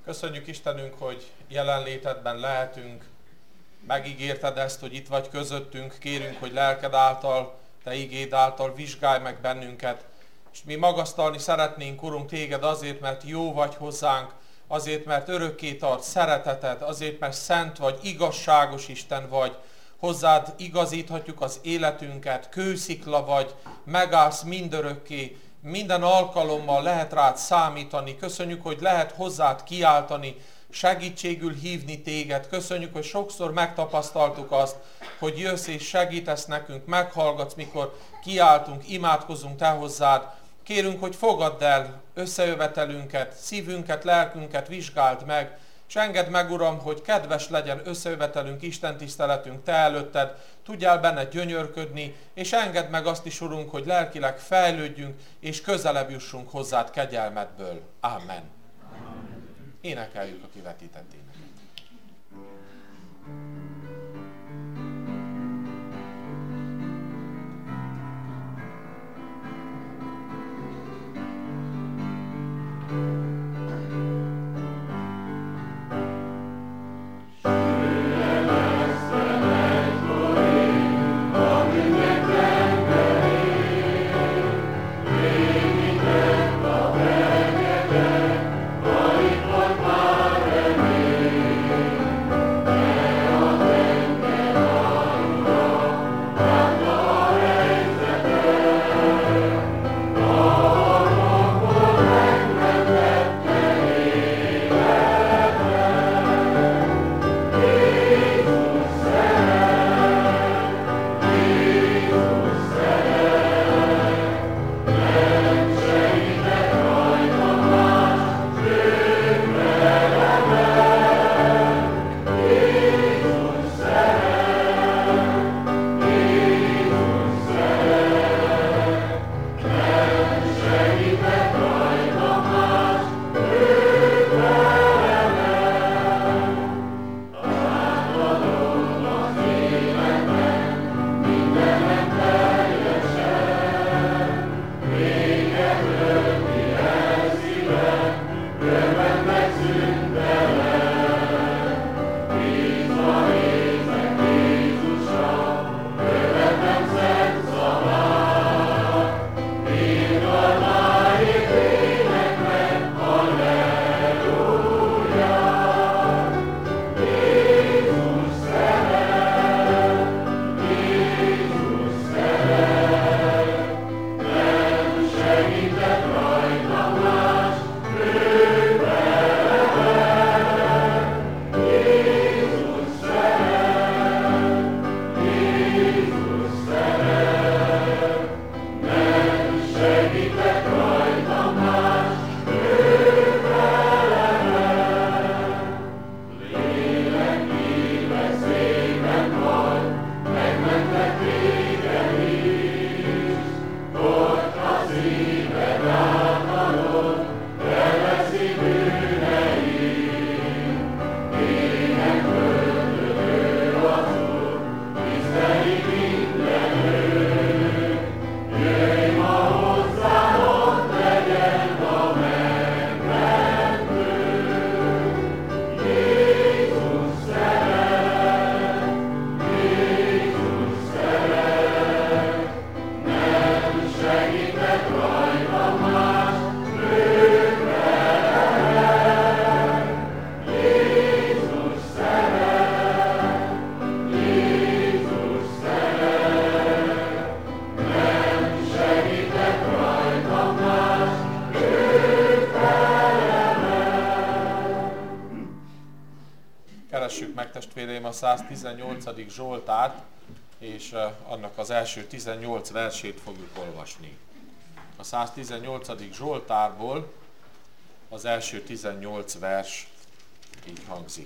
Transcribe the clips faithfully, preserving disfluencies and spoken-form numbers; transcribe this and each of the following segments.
Köszönjük Istenünk, hogy jelenlétedben lehetünk. Megígérted ezt, hogy itt vagy közöttünk. Kérünk, hogy lelked által, te igéd által vizsgálj meg bennünket. És mi magasztalni szeretnénk, Urunk, téged azért, mert jó vagy hozzánk, azért, mert örökké tart szereteted, azért, mert szent vagy, igazságos Isten vagy. Hozzád igazíthatjuk az életünket, kőszikla vagy, megállsz mindörökké, minden alkalommal lehet rád számítani. Köszönjük, hogy lehet hozzád kiáltani, segítségül hívni téged. Köszönjük, hogy sokszor megtapasztaltuk azt, hogy jössz és segítesz nekünk, meghallgatsz, mikor kiáltunk, imádkozunk te hozzád. Kérünk, hogy fogadd el összejövetelünket, szívünket, lelkünket vizsgáld meg, és engedd meg, Uram, hogy kedves legyen összejövetelünk, istentiszteletünk te előtted, tudjál benne gyönyörködni, és engedd meg azt is, Urunk, hogy lelkileg fejlődjünk, és közelebb jussunk hozzád kegyelmedből. Amen. Énekeljük a kivetített éneket. A száztizennyolcadik Zsoltárt, és annak az első tizennyolc versét fogjuk olvasni. A száztizennyolcadik Zsoltárból az első tizennyolc vers így hangzik.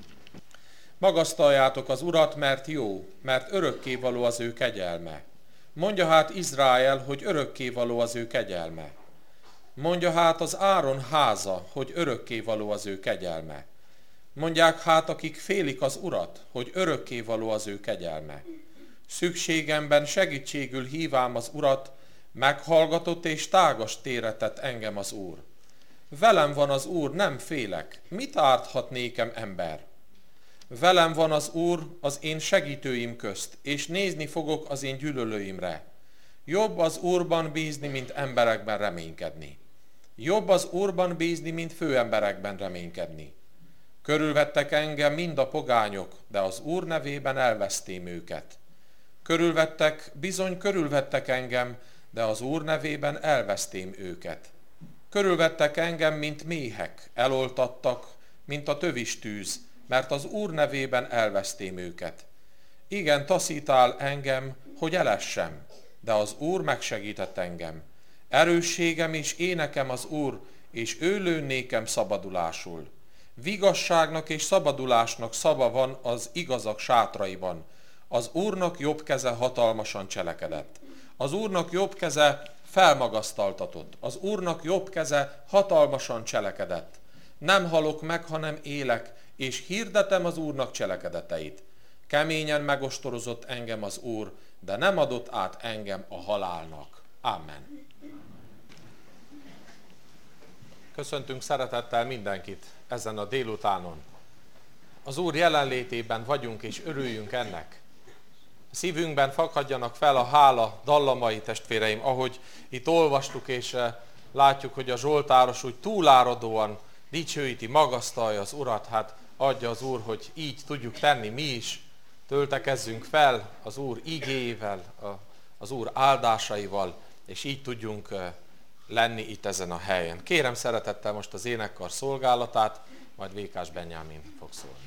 Magasztaljátok az Urat, mert jó, mert örökkévaló az ő kegyelme. Mondja hát Izrael, hogy örökkévaló az ő kegyelme. Mondja hát az Áron háza, hogy örökkévaló az ő kegyelme. Mondják hát, akik félik az Urat, hogy örökkévaló az ő kegyelme. Szükségemben segítségül hívám az Urat, meghallgatott és tágas térre tett engem az Úr. Velem van az Úr, nem félek. Mit árthat nékem ember? Velem van az Úr az én segítőim közt, és nézni fogok az én gyűlölőimre. Jobb az Úrban bízni, mint emberekben reménykedni. Jobb az Úrban bízni, mint főemberekben reménykedni. Körülvettek engem mind a pogányok, de az Úr nevében elvesztém őket. Körülvettek, bizony körülvettek engem, de az Úr nevében elvesztém őket. Körülvettek engem, mint méhek, eloltattak, mint a tövis tűz, mert az Úr nevében elvesztém őket. Igen, taszítál engem, hogy elessem, de az Úr megsegített engem. Erősségem és énekem az Úr, és ő lő nékem szabadulásul. Vigasságnak és szabadulásnak szava van az igazak sátraiban. Az Úrnak jobb keze hatalmasan cselekedett. Az Úrnak jobb keze felmagasztaltatott. Az Úrnak jobb keze hatalmasan cselekedett. Nem halok meg, hanem élek, és hirdetem az Úrnak cselekedeteit. Keményen megostorozott engem az Úr, de nem adott át engem a halálnak. Amen. Köszöntünk szeretettel mindenkit ezen a délutánon. Az Úr jelenlétében vagyunk, és örüljünk ennek. A szívünkben fakadjanak fel a hála dallamai, testvéreim, ahogy itt olvastuk, és látjuk, hogy a zsoltáros úgy túláradóan dicsőíti, magasztalja az Urat. Hát adja az Úr, hogy így tudjuk tenni mi is, töltekezzünk fel az Úr igéjével, az Úr áldásaival, és így tudjunk lenni itt ezen a helyen. Kérem szeretettel most az énekkar szolgálatát, majd Vékás Benyámin fog szólni.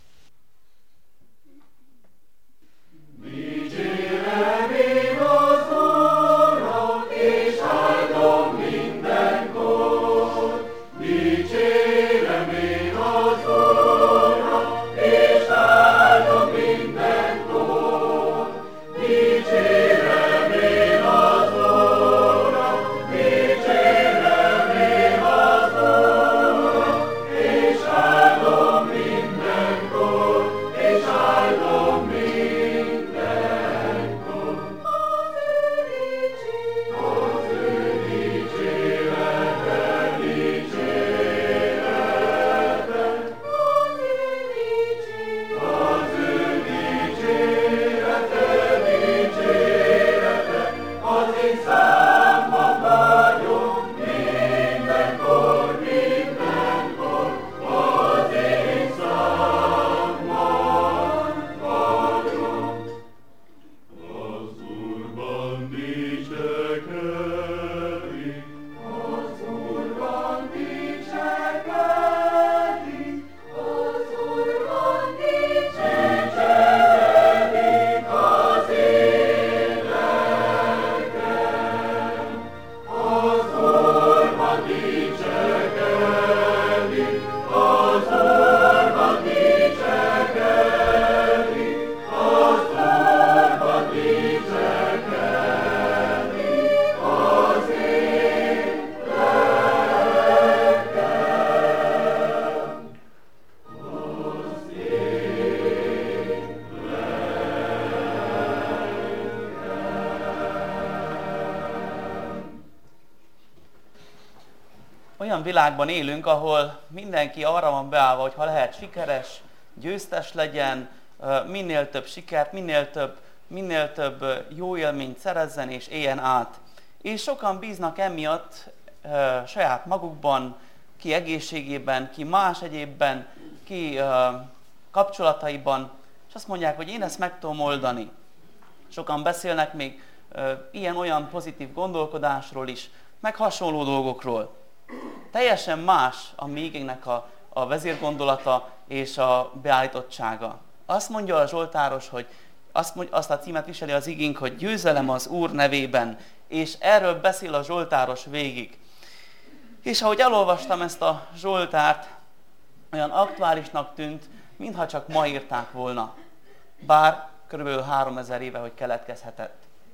Dicsérem én az Urat, és áldom mindenkor. Dicsérem én az Urat, és áldom mindenkor. Dicsérem én az Urat, dicsérem én az Urat, és áldom mindenkor, és áldom mindenkor. Olyan világban élünk, ahol mindenki arra van beállva, hogy ha lehet sikeres, győztes legyen, minél több sikert, minél több, minél több jó élményt szerezzen és éljen át. És sokan bíznak emiatt e, saját magukban, ki egészségében, ki más egyébben, ki e, kapcsolataiban, és azt mondják, hogy én ezt meg tudom oldani. Sokan beszélnek még e, ilyen-olyan pozitív gondolkodásról is, meg hasonló dolgokról. Teljesen más a mi igénknek a, a vezérgondolata és a beállítottsága. Azt mondja a zsoltáros, hogy azt, mondja, azt a címet viseli az igénk, hogy győzelem az Úr nevében, és erről beszél a zsoltáros végig. És ahogy elolvastam ezt a zsoltárt, olyan aktuálisnak tűnt, mintha csak ma írták volna. Bár körülbelül háromezer éve, hogy keletkezhetett.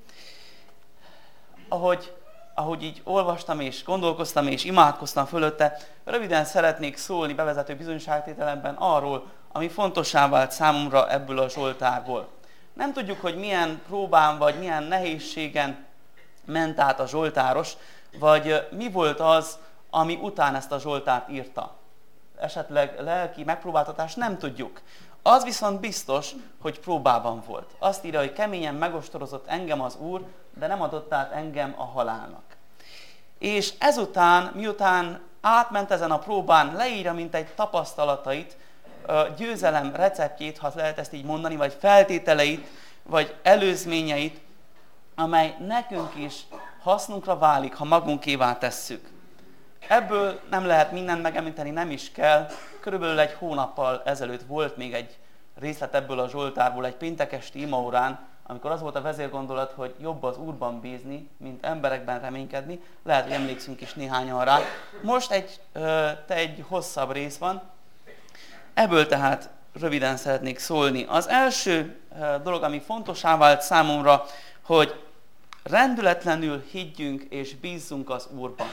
Ahogy ahogy így olvastam és gondolkoztam és imádkoztam fölötte, röviden szeretnék szólni bevezető bizonyságtételemben arról, ami fontossá vált számomra ebből a zsoltárból. Nem tudjuk, hogy milyen próbán vagy milyen nehézségen ment át a zsoltáros, vagy mi volt az, ami után ezt a Zsoltárt írta. Esetleg lelki megpróbáltatás, nem tudjuk. Az viszont biztos, hogy próbában volt. Azt írja, hogy keményen megostorozott engem az Úr, de nem adott át engem a halálnak. És ezután, miután átment ezen a próbán, leírja mint egy tapasztalatait, győzelem receptjét, ha lehet ezt így mondani, vagy feltételeit, vagy előzményeit, amely nekünk is hasznunkra válik, ha magunkévá tesszük. Ebből nem lehet mindent megemlíteni, nem is kell. Körülbelül egy hónappal ezelőtt volt még egy részlet ebből a Zsoltárból, egy péntekesti imaórán, amikor az volt a vezérgondolat, hogy jobb az Úrban bízni, mint emberekben reménykedni. Lehet, hogy emlékszünk is néhányan rá. Most egy, egy hosszabb rész van. Ebből tehát röviden szeretnék szólni. Az első dolog, ami fontossá vált számomra, hogy rendületlenül higgyünk és bízzunk az Úrban.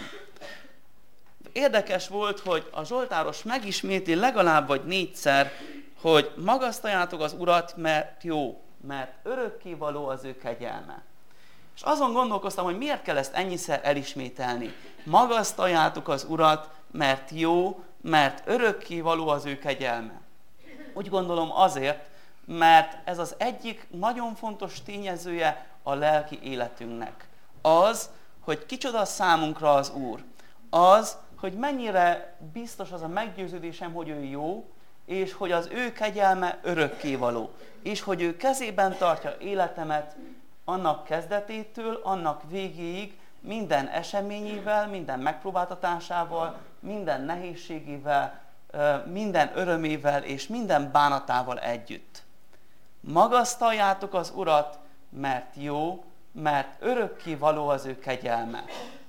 Érdekes volt, hogy a zsoltáros megismétli legalább vagy négyszer, hogy magasztaljátok az Urat, mert jó, mert örökkévaló az ő kegyelme. És azon gondolkoztam, hogy miért kell ezt ennyiszer elismételni. Magasztaljátok az Urat, mert jó, mert örökkévaló az ő kegyelme. Úgy gondolom azért, mert ez az egyik nagyon fontos tényezője a lelki életünknek. Az, hogy kicsoda számunkra az Úr. Az, hogy mennyire biztos az a meggyőződésem, hogy ő jó, és hogy az ő kegyelme örökkévaló. És hogy ő kezében tartja életemet annak kezdetétől, annak végéig, minden eseményével, minden megpróbáltatásával, minden nehézségével, minden örömével és minden bánatával együtt. Magasztaljátok az Urat, mert jó, mert örökkévaló az ő kegyelme.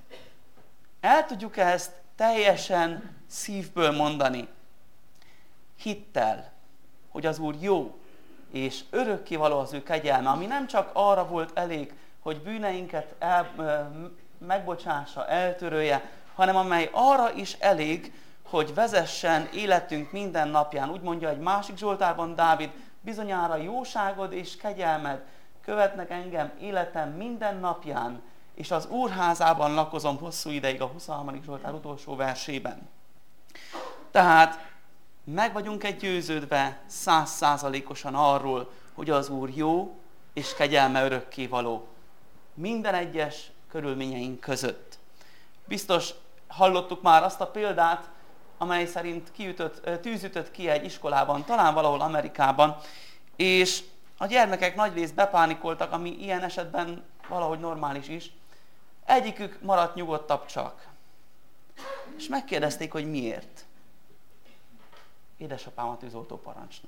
El tudjuk ezt teljesen szívből mondani, hittel, hogy az Úr jó, és örökkévaló az ő kegyelme, ami nem csak arra volt elég, hogy bűneinket el, megbocsássa, eltörölje, hanem amely arra is elég, hogy vezessen életünk minden napján. Úgy mondja egy másik Zsoltárban Dávid, bizonyára jóságod és kegyelmed követnek engem életem minden napján, és az Úr házában lakozom hosszú ideig, a huszonharmadik Zsoltár utolsó versében. Tehát meg vagyunk-e győződve száz százalékosan arról, hogy az Úr jó és kegyelme örökkévaló minden egyes körülményeink között. Biztos hallottuk már azt a példát, amely szerint kiütött, tűzütött ki egy iskolában, talán valahol Amerikában, és a gyermekek nagyrészt bepánikoltak, ami ilyen esetben valahogy normális is. Egyikük maradt nyugodtabb csak. És megkérdezték, hogy miért. Édesapám a tűzoltó parancsnok.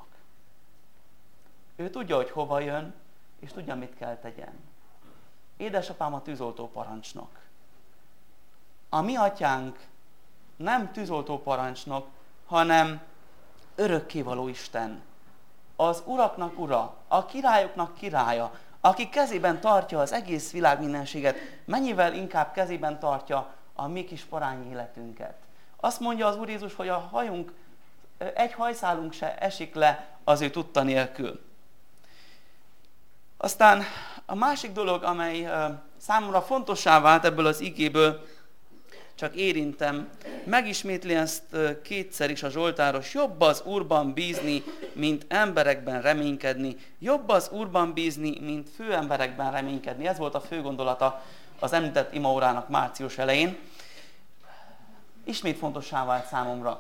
Ő tudja, hogy hova jön, és tudja, mit kell tegyen. Édesapám a tűzoltó parancsnok. A mi atyánk nem tűzoltó parancsnok, hanem örökkévaló Isten. Az uraknak ura, a királyoknak királya, aki kezében tartja az egész világ mindenséget, mennyivel inkább kezében tartja a mi kis parány életünket. Azt mondja az Úr Jézus, hogy a hajunk, egy hajszálunk se esik le az ő tudta nélkül. Aztán a másik dolog, amely számomra fontossá vált ebből az igéből, csak érintem, megismétli ezt kétszer is a zsoltáros, jobb az Úrban bízni, mint emberekben reménykedni, jobb az Úrban bízni, mint főemberekben reménykedni. Ez volt a fő gondolata az említett imaórának március elején. Ismét fontossá vált számomra.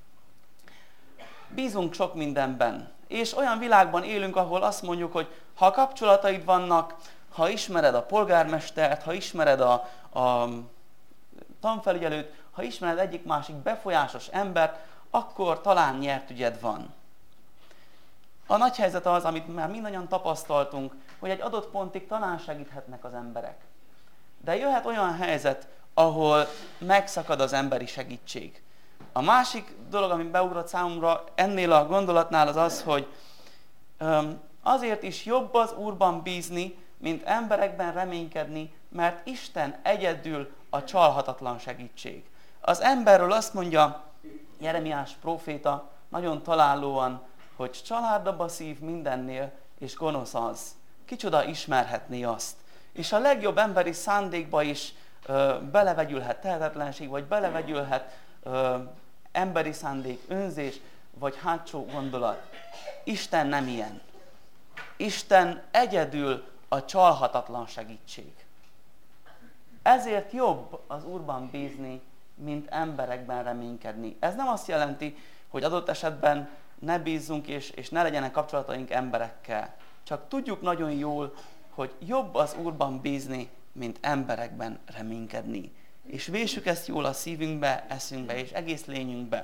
Bízunk sok mindenben, és olyan világban élünk, ahol azt mondjuk, hogy ha kapcsolataid vannak, ha ismered a polgármestert, ha ismered a, a tanfelügyelőt, ha ismered egyik-másik befolyásos embert, akkor talán nyert ügyed van. A nagy helyzet az, amit már mindannyian tapasztaltunk, hogy egy adott pontig talán segíthetnek az emberek. De jöhet olyan helyzet, ahol megszakad az emberi segítség. A másik dolog, ami beugrott számomra ennél a gondolatnál, az az, hogy azért is jobb az Úrban bízni, mint emberekben reménykedni, mert Isten egyedül a csalhatatlan segítség. Az emberről azt mondja Jeremiás próféta nagyon találóan, hogy csalárdabb a szív mindennél, és gonosz az. Kicsoda ismerhetné azt. És a legjobb emberi szándékba is ö, belevegyülhet tehetetlenség, vagy belevegyülhet ö, emberi szándék, önzés, vagy hátsó gondolat. Isten nem ilyen. Isten egyedül a csalhatatlan segítség. Ezért jobb az Úrban bízni, mint emberekben reménykedni. Ez nem azt jelenti, hogy adott esetben ne bízzunk és, és ne legyenek kapcsolataink emberekkel. Csak tudjuk nagyon jól, hogy jobb az Úrban bízni, mint emberekben reménykedni. És vésük ezt jól a szívünkbe, eszünkbe és egész lényünkbe.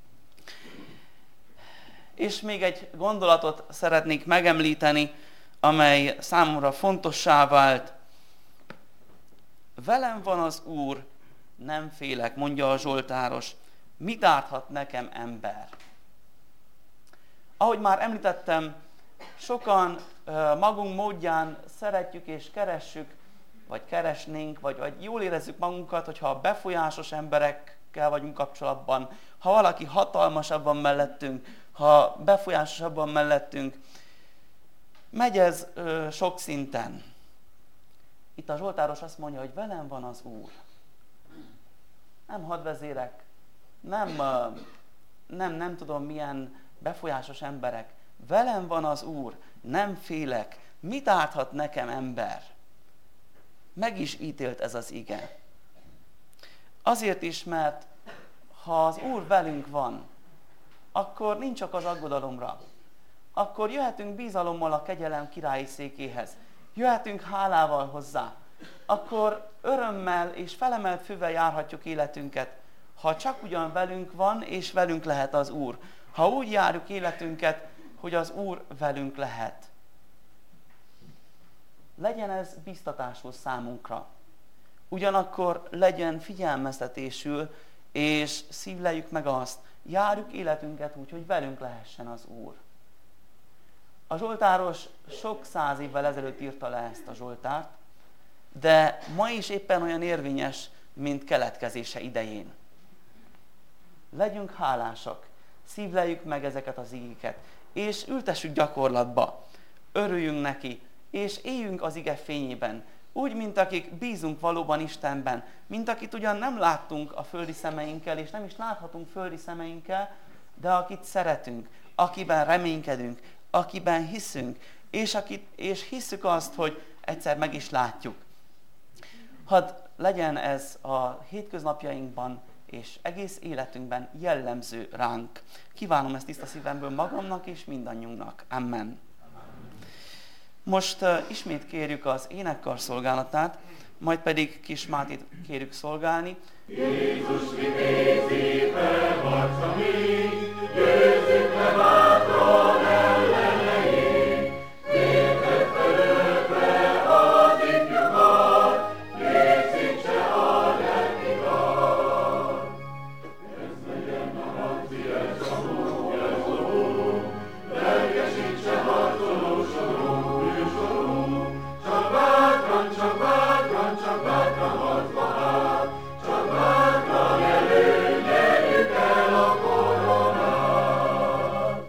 És még egy gondolatot szeretnék megemlíteni, amely számomra fontossá vált. Velem van az Úr, nem félek, mondja a zsoltáros. Mit árthat nekem ember? Ahogy már említettem, sokan magunk módján szeretjük és keressük, vagy keresnénk, vagy, vagy jól érezzük magunkat, hogyha befolyásos emberekkel vagyunk kapcsolatban, ha valaki hatalmasabban mellettünk, ha befolyásosabban mellettünk. Megy ez ö, sok szinten. Itt a zsoltáros azt mondja, hogy velem van az Úr. Nem hadvezérek, nem, ö, nem, nem tudom milyen befolyásos emberek. Velem van az Úr, nem félek. Mit árthat nekem ember? Meg is ítélt ez az ige. Azért is, mert ha az Úr velünk van, akkor nincs csak az aggodalomra. Akkor jöhetünk bízalommal a kegyelem királyi székéhez. Jöhetünk hálával hozzá. Akkor örömmel és felemelt fővel járhatjuk életünket, ha csak ugyan velünk van, és velünk lehet az Úr. Ha úgy járjuk életünket, hogy az Úr velünk lehet. Legyen ez biztatásul számunkra. Ugyanakkor legyen figyelmeztetésül, és szívleljük meg azt, járjuk életünket úgy, hogy velünk lehessen az Úr. A zsoltáros sok száz évvel ezelőtt írta le ezt a zsoltárt, de ma is éppen olyan érvényes, mint keletkezése idején. Legyünk hálásak, szívleljük meg ezeket az igéket, és ültessük gyakorlatba. Örüljünk neki, és éljünk az ige fényében, úgy, mint akik bízunk valóban Istenben, mint akit ugyan nem láttunk a földi szemeinkkel, és nem is láthatunk földi szemeinkkel, de akit szeretünk, akiben reménykedünk, akiben hiszünk, és, akit, és hisszük azt, hogy egyszer meg is látjuk. Hadd legyen ez a hétköznapjainkban és egész életünkben jellemző ránk. Kívánom ezt tiszta szívemből magamnak és mindannyiunknak. Amen. Most uh, ismét kérjük az énekkar szolgálatát, majd pedig Kis Mátét kérjük szolgálni. Jézus vitézi felharca mi, győzzük le bátran ellenei, védett felőtre az ifjukat, készítse a lelkikat. Ez legyen a harci elszavú, elszavú, lelkesítse harcoló sorú, bűsorú, csak bátran, csak bátran, csak bátran harcba áll, csak bátran előnyerjük el a koronát.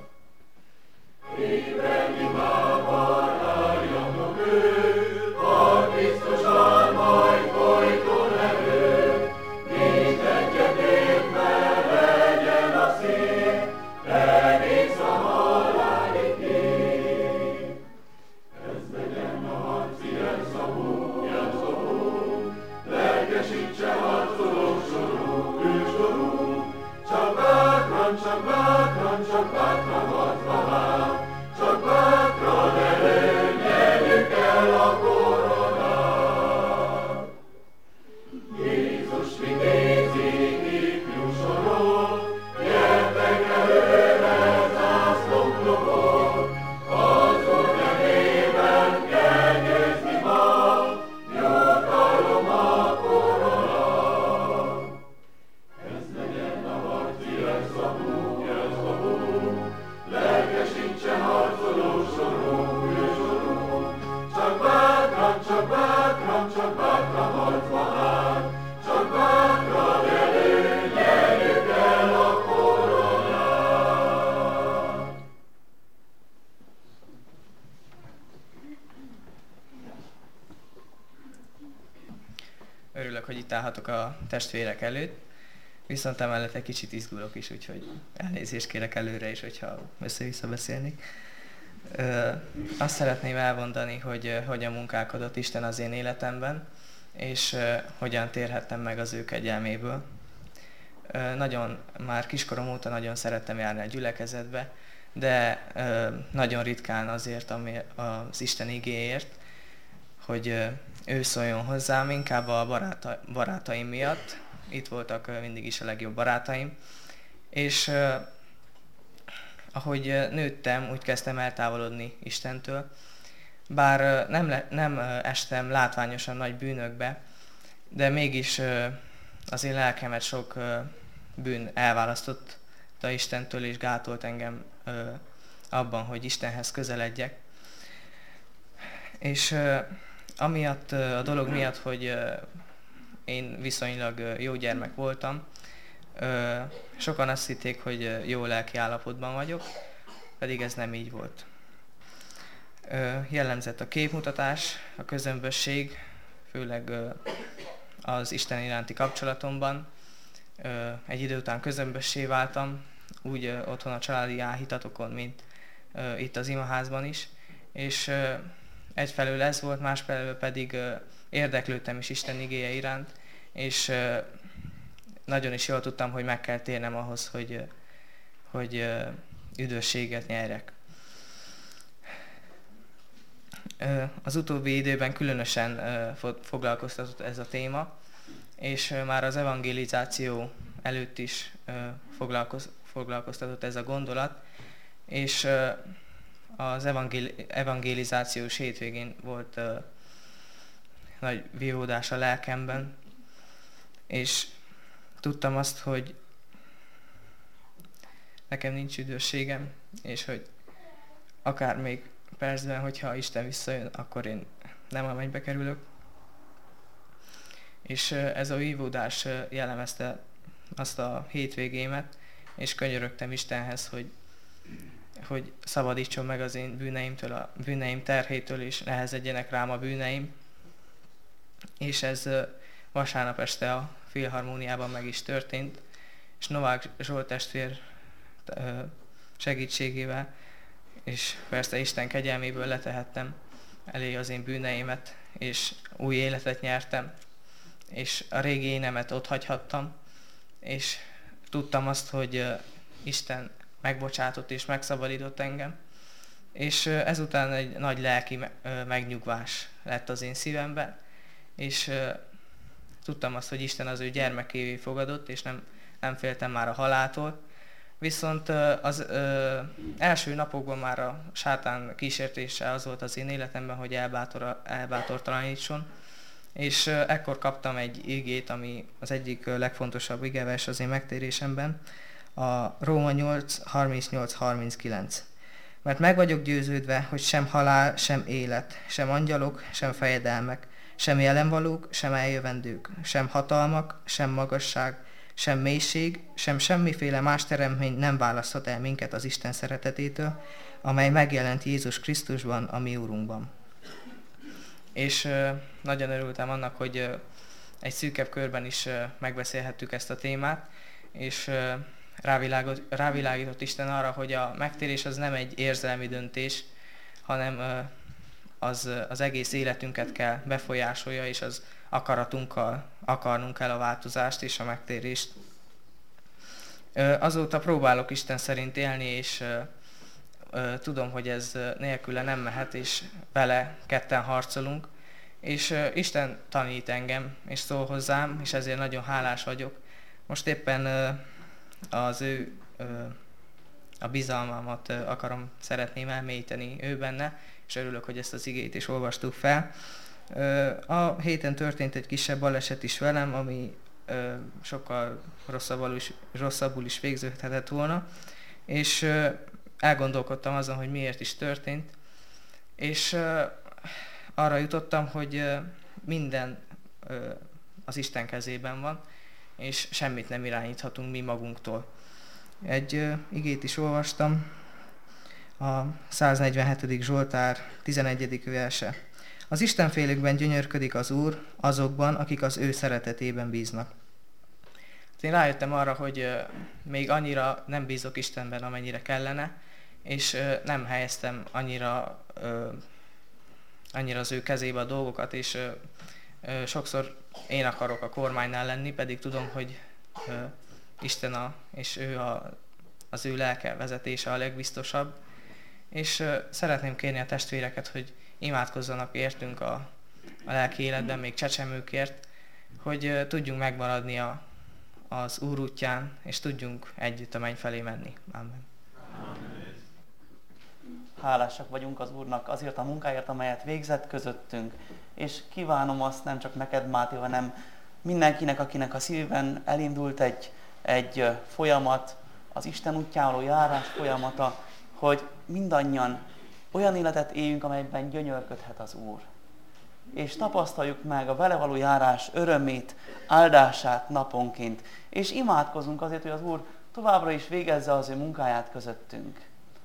Éppen imával álljatok ő, a biztosan majd folyton erő, mind egyetértve legyen a szív, egész a halálig hív. Ez legyen a harci elszavú, jelszavú, lelkesítse harcoló sorú, bűsorú, csak bátran, csak bátran, csak bátran harcba áll, csak bátran előnyerjük el a koronát. Jézus vitézi ifjú sorok, gyertek előre zászlók lobog, az Úr nevében kell győzni ma, jutalom a koronát. Ez legyen a harci elszavú, elszavú, hogy itt állhatok a testvérek előtt, viszont emellett egy kicsit izgulok is, úgyhogy elnézést kérek előre is, hogyha össze-vissza beszélnék. Ö, azt szeretném elmondani, hogy uh, hogyan munkálkodott Isten az én életemben, és uh, hogyan térhettem meg az ő kegyelméből. Uh, nagyon, már kiskorom óta nagyon szerettem járni a gyülekezetbe, de uh, nagyon ritkán azért, ami az Isten igéért, hogy uh, ő szóljon hozzám, inkább a baráta, barátaim miatt. Itt voltak uh, mindig is a legjobb barátaim, és uh, ahogy nőttem, úgy kezdtem eltávolodni Istentől. Bár nem, le, nem estem látványosan nagy bűnökbe, de mégis az én lelkemet sok bűn elválasztott Istentől, és gátolt engem abban, hogy Istenhez közeledjek. És amiatt, a dolog miatt, hogy én viszonylag jó gyermek voltam, sokan azt hitték, hogy jó lelki állapotban vagyok, pedig ez nem így volt. Jellemzett a képmutatás, a közömbösség, főleg az Isten iránti kapcsolatomban. Egy idő után közömbössé váltam, úgy otthon a családi áhítatokon, mint itt az imaházban is, és egyfelől ez volt, másfelől pedig érdeklődtem is Isten igéje iránt, és nagyon is jól tudtam, hogy meg kell térnem ahhoz, hogy, hogy üdvösséget nyerjek. Az utóbbi időben különösen foglalkoztatott ez a téma, és már az evangelizáció előtt is foglalkoztatott ez a gondolat, és az evangelizációs hétvégén volt nagy vívódás a lelkemben, és tudtam azt, hogy nekem nincs üdvösségem, és hogy akár még percben, hogyha Isten visszajön, akkor én nem a mennybe kerülök. És ez a vívódás jellemezte azt a hétvégémet, és könyörögtem Istenhez, hogy, hogy szabadítson meg az én bűneimtől, a bűneim terhétől, és nehezedjenek rám a bűneim. És ez vasárnap este a Filharmóniában meg is történt, és Novák Zsolt testvér segítségével, és persze Isten kegyelméből letehettem elé az én bűneimet, és új életet nyertem, és a régi énemet ott hagyhattam, és tudtam azt, hogy Isten megbocsátott és megszabadított engem, és ezután egy nagy lelki megnyugvás lett az én szívemben, és tudtam azt, hogy Isten az ő gyermekévé fogadott, és nem, nem féltem már a haláltól. Viszont az ö, első napokban már a sátán kísértése az volt az én életemben, hogy elbátor, elbátortalanítson. És ö, ekkor kaptam egy igét, ami az egyik legfontosabb igevers az én megtérésemben, a Róma nyolc harmincnyolc harminckilenc. Mert meg vagyok győződve, hogy sem halál, sem élet, sem angyalok, sem fejedelmek, sem jelenvalók, sem eljövendők, sem hatalmak, sem magasság, sem mélység, sem semmiféle más teremtmény nem választhat el minket az Isten szeretetétől, amely megjelent Jézus Krisztusban, a mi Úrunkban. És uh, nagyon örültem annak, hogy uh, egy szűkebb körben is uh, megbeszélhettük ezt a témát, és uh, rávilágított, rávilágított Isten arra, hogy a megtérés az nem egy érzelmi döntés, hanem uh, az, uh, az egész életünket kell befolyásolja, és az akaratunkkal akarnunk kell a változást és a megtérést. Azóta próbálok Isten szerint élni, és tudom, hogy ez nélküle nem mehet, és vele ketten harcolunk. És Isten tanít engem, és szól hozzám, és ezért nagyon hálás vagyok. Most éppen az ő a bizalmamat akarom, szeretném elmélyíteni ő benne, és örülök, hogy ezt az igét is olvastuk fel. A héten történt egy kisebb baleset is velem, ami sokkal rosszabbul is, rosszabbul is végződhetett volna, és elgondolkodtam azon, hogy miért is történt, és arra jutottam, hogy minden az Isten kezében van, és semmit nem irányíthatunk mi magunktól. Egy igét is olvastam, a száznegyvenhetedik Zsoltár tizenegyedik verse. Az Istenfélőkben gyönyörködik az Úr, azokban, akik az ő szeretetében bíznak. Én rájöttem arra, hogy még annyira nem bízok Istenben, amennyire kellene, és nem helyeztem annyira, annyira az ő kezébe a dolgokat, és sokszor én akarok a kormánynál lenni, pedig tudom, hogy Isten a, és ő a, az ő lelke vezetése a legbiztosabb. És szeretném kérni a testvéreket, hogy imádkozzanak értünk a, a lelki életben, még csecsemőkért, hogy tudjunk megmaradni a, az Úr útján, és tudjunk együtt a menny felé menni. Amen. Hálásak vagyunk az Úrnak azért a munkáért, amelyet végzett közöttünk, és kívánom azt nem csak neked, Máté, hanem mindenkinek, akinek a szívben elindult egy, egy folyamat, az Isten útján való járás folyamata, hogy mindannyian olyan életet éljünk, amelyben gyönyörködhet az Úr. És tapasztaljuk meg a vele való járás örömét, áldását naponként. És imádkozunk azért, hogy az Úr továbbra is végezze az ő munkáját közöttünk.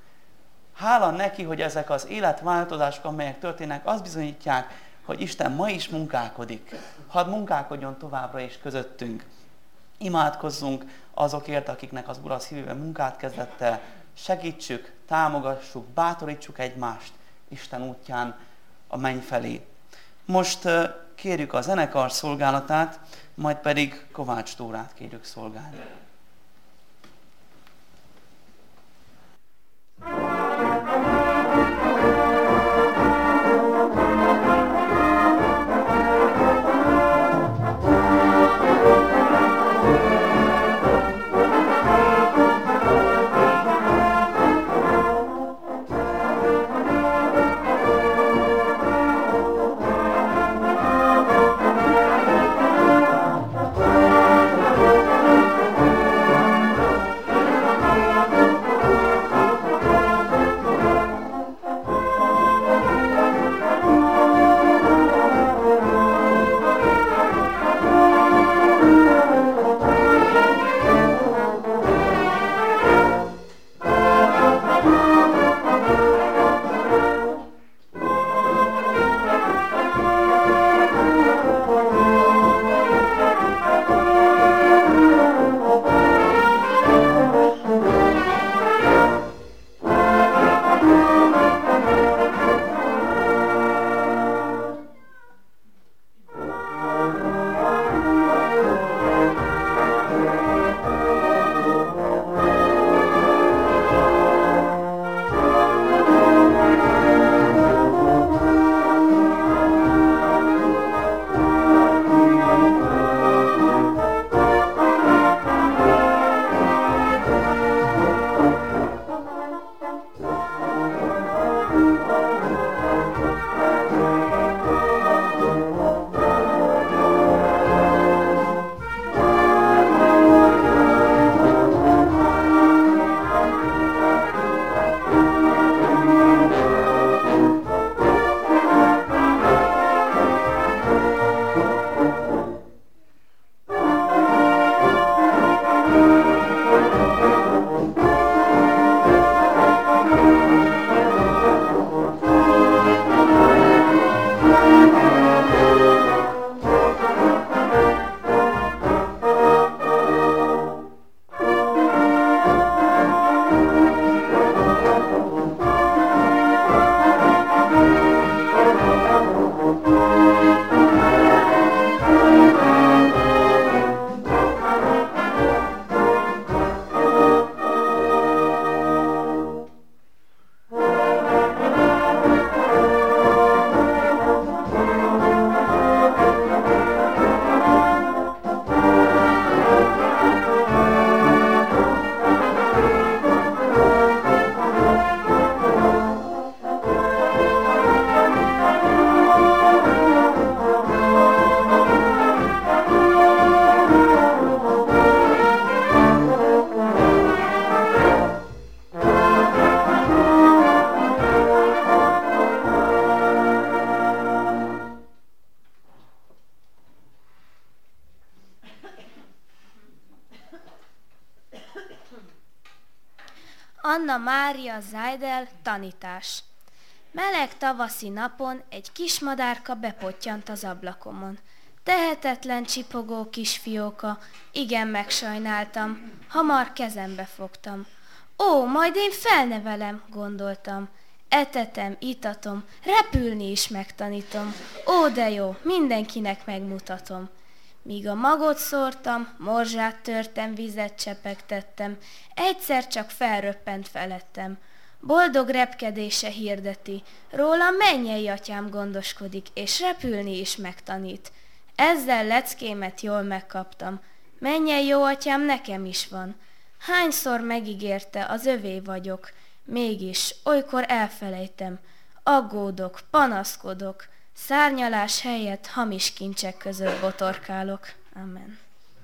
Hála neki, hogy ezek az életváltozások, amelyek történnek, azt bizonyítják, hogy Isten ma is munkálkodik. Hadd munkálkodjon továbbra is közöttünk. Imádkozzunk azokért, akiknek az Úr a szívében munkát kezdett el. Segítsük, támogassuk, bátorítsuk egymást Isten útján a menny felé. Most uh, kérjük a zenekar szolgálatát, majd pedig Kovács Tórát kérjük szolgálni. Anna Mária Zajdel tanítás. Meleg tavaszi napon egy kis madárka bepottyant az ablakomon. Tehetetlen csipogó kisfióka, igen megsajnáltam, hamar kezembe fogtam. Ó, majd én felnevelem, gondoltam. Etetem, itatom, repülni is megtanítom. Ó, de jó, mindenkinek megmutatom. Míg a magot szórtam, morzsát törtem, vizet csepegtettem, egyszer csak felröppent felettem. Boldog repkedése hirdeti, róla mennyei atyám gondoskodik, és repülni is megtanít. Ezzel leckémet jól megkaptam, mennyei jó atyám nekem is van. Hányszor megígérte, az övé vagyok, mégis olykor elfelejtem. Aggódok, panaszkodok, szárnyalás helyett hamis kincsek között botorkálok. Amen.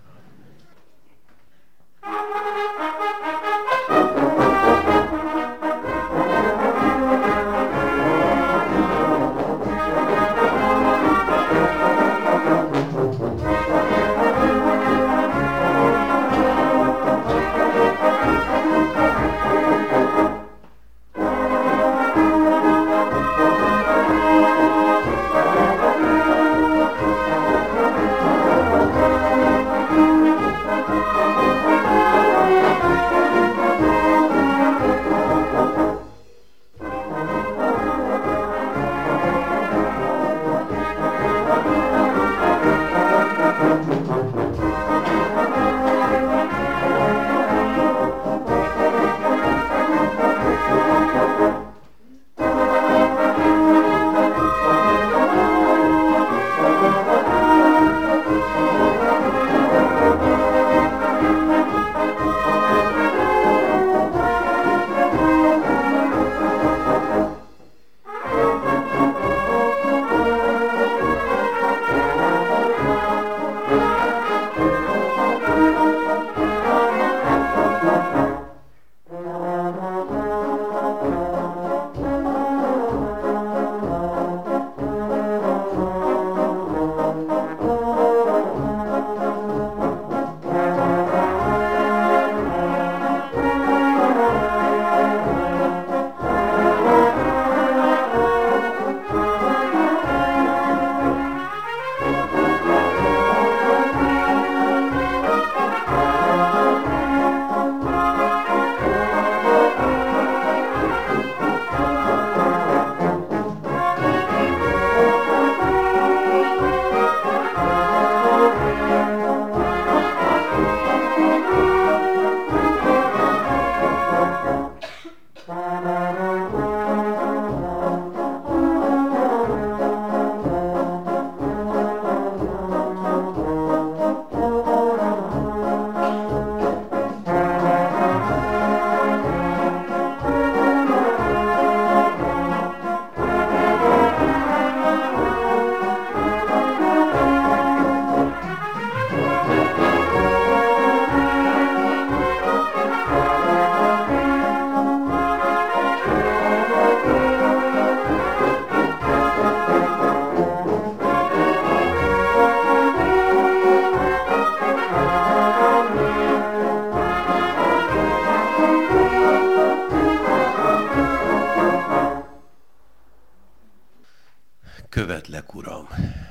Követlek, Uram.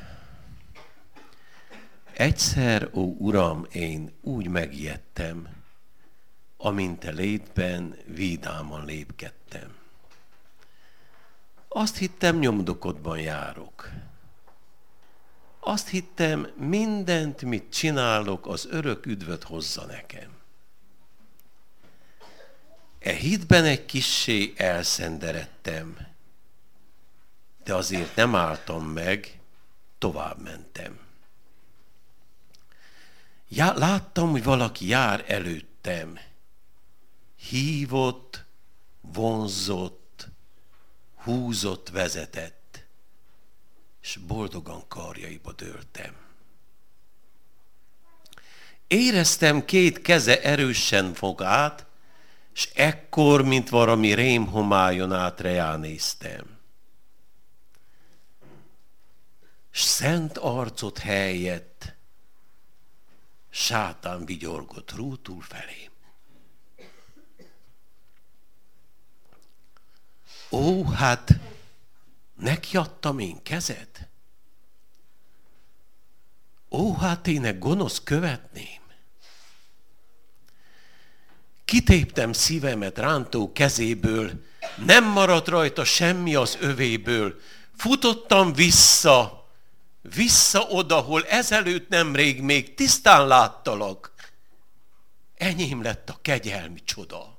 Egyszer, ó Uram, én úgy megijedtem, amint te létben vidáman lépkedtem. Azt hittem, nyomdokodban járok. Azt hittem, mindent, mit csinálok, az örök üdvöt hozza nekem. E hitben egy kissé elszenderedtem, de azért nem álltam meg, tovább mentem. Já, láttam, hogy valaki jár előttem. Hívott, vonzott, húzott, vezetett, és boldogan karjaiba dőltem. Éreztem, két keze erősen fog át, és ekkor, mint valami rémhomályon át reánéztem. S szent arcot helyett sátán vigyorgott rútul felém. Ó, hát Nekiadtam én kezed? Ó, hát ének gonosz követném. Kitéptem szívemet rántó kezéből, nem maradt rajta semmi az övéből. Futottam vissza, vissza oda, hol ezelőtt nemrég még tisztán láttalak. Enyém lett a kegyelmi csoda.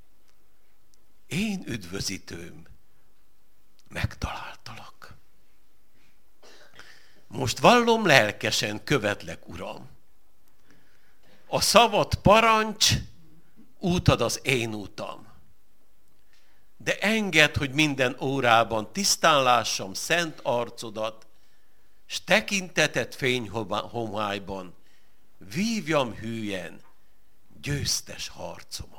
Én üdvözítőm, megtaláltalak. Most vallom lelkesen, követlek, Uram. A szavad parancs, útad az én utam. De engedd, hogy minden órában tisztán lássam szent arcodat, s tekintetet fényhomályban vívjam hűen győztes harcomat.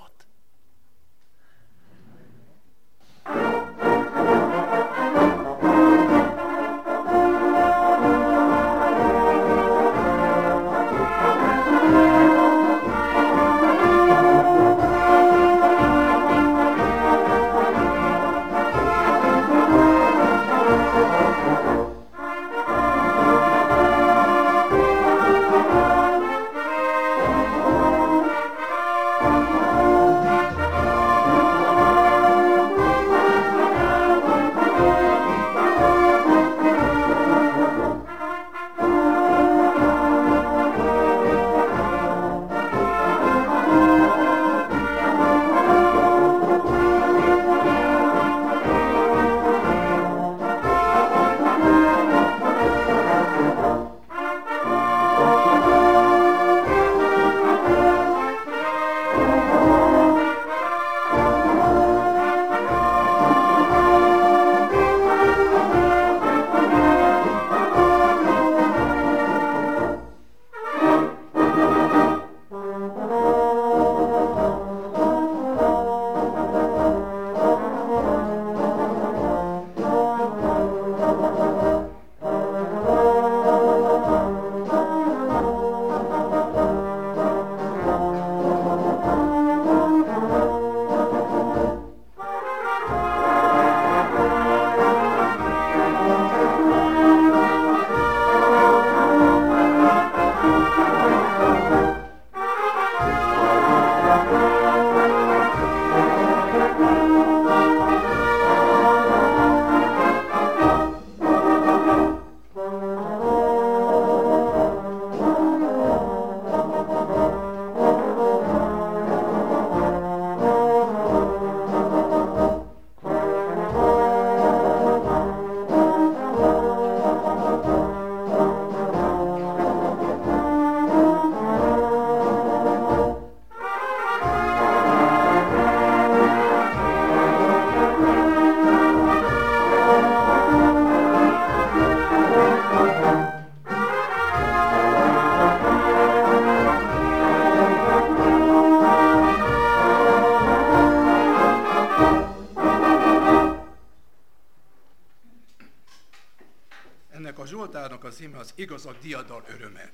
Az íme az igazak diadal öröme.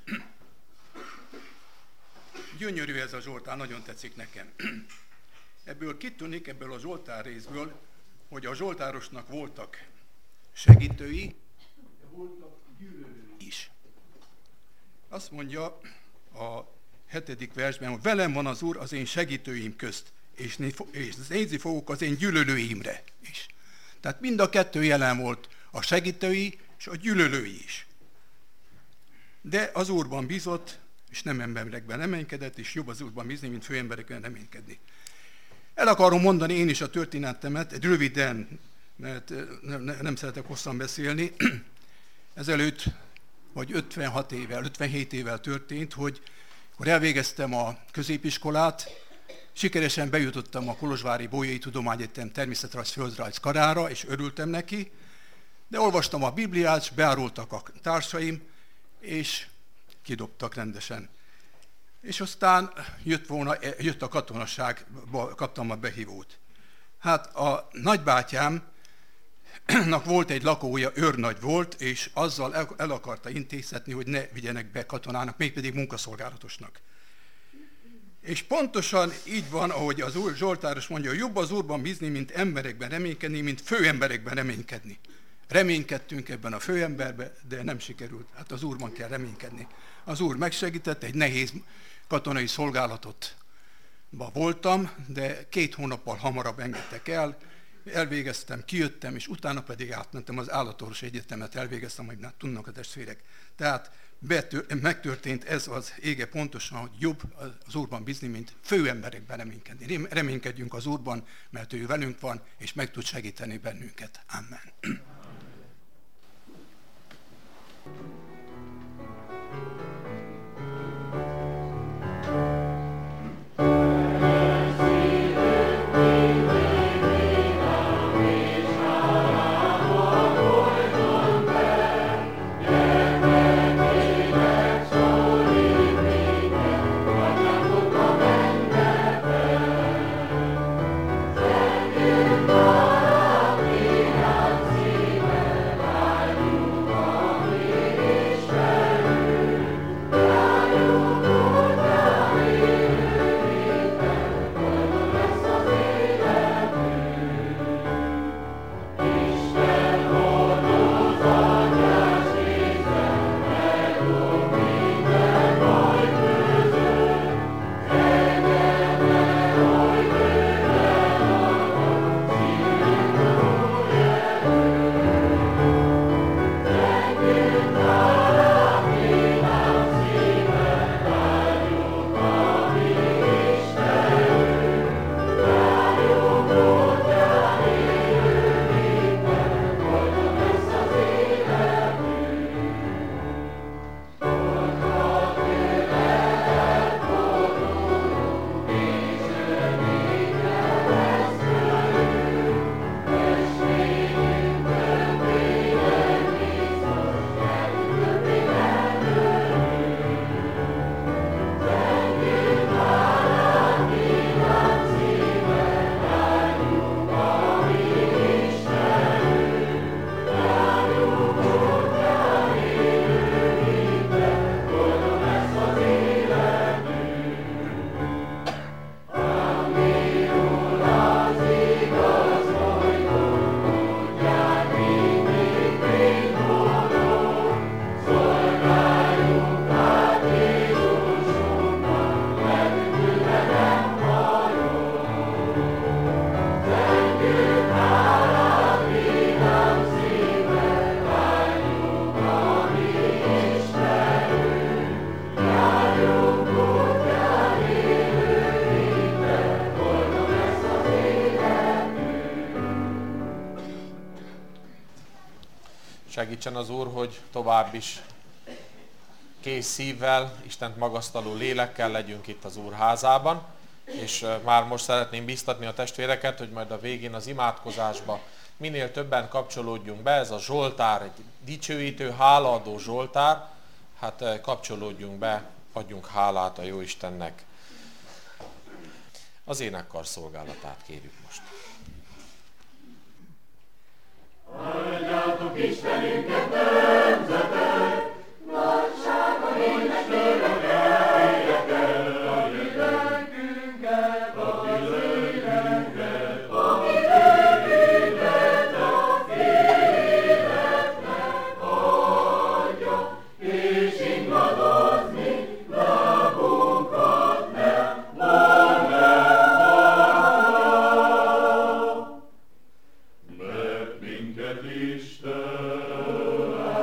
Gyönyörű ez a Zsoltár, nagyon tetszik nekem. Ebből kitűnik, ebből a Zsoltár részből, hogy a Zsoltárosnak voltak segítői, de voltak gyűlölői is. Azt mondja a hetedik versben, hogy velem van az Úr az én segítőim közt, és nézni fogok az én gyűlölőimre is. Tehát mind a kettő jelen volt, a segítői és a gyűlölői is. De az Úrban bízott, és nem emberekben reménykedett, és jobb az Úrban bízni, mint főemberekben reménykedni. El akarom mondani én is a történetemet, egy röviden, mert nem, nem szeretek hosszan beszélni. Ezelőtt, vagy ötvenhat évvel, ötvenhét évvel történt, hogy akkor elvégeztem a középiskolát, sikeresen bejutottam a Kolozsvári Bolyai Tudományegyetem természetrajz-földrajz karára, és örültem neki, de olvastam a Bibliát, és beárultak a társaim, és kidobtak rendesen. És aztán jött, volna, jött a katonaság, kaptam a behívót. Hát a nagybátyámnak volt egy lakója, őrnagy volt, és azzal el, el akarta intézhetni, hogy ne vigyenek be katonának, mégpedig munkaszolgálatosnak. És pontosan így van, ahogy az Úr Zsoltáros mondja, jobb az Úrban bízni, mint emberekben reménykedni, mint főemberekben reménykedni. reménykedtünk ebben a főemberbe, de nem sikerült. Hát az Úrban kell reménykedni. Az Úr megsegített, egy nehéz katonai szolgálatot voltam, de két hónappal hamarabb engedtek el, elvégeztem, kijöttem, és utána pedig átmentem az Állatorvosi Egyetemet, elvégeztem, hogy nem tudnak a testvérek. Tehát betör, megtörtént ez az ége pontosan, hogy jobb az Úrban bízni, mint főemberekben reménykedni. Reménykedjünk az Úrban, mert ő velünk van, és meg tud segíteni bennünket. Amen. Segítsen az Úr, hogy tovább is kész szívvel, Istent magasztaló lélekkel legyünk itt az Úr házában, és már most szeretném biztatni a testvéreket, hogy majd a végén az imádkozásba minél többen kapcsolódjunk be. Ez a Zsoltár, egy dicsőítő, hálaadó Zsoltár, hát kapcsolódjunk be, adjunk hálát a Jóistennek. Az énekkar szolgálatát kérjük most. Adjátok Istenünket nemzetek, nagysága énekelnek eljekkel, a lélekünket, az életünket, amit életet az életnek adja, és ingadozni lábunkat nem von el. Mert minket Isten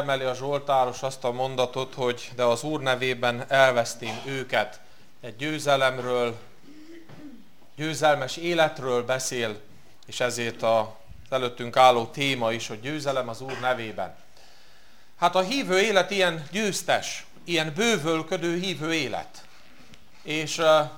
kiemeli a zsoltáros azt a mondatot, hogy de az Úr nevében elvesztém őket. Egy győzelemről, győzelmes életről beszél, és ezért az előttünk álló téma is, hogy győzelem az Úr nevében. Hát a hívő élet ilyen győztes, ilyen bővölködő hívő élet. És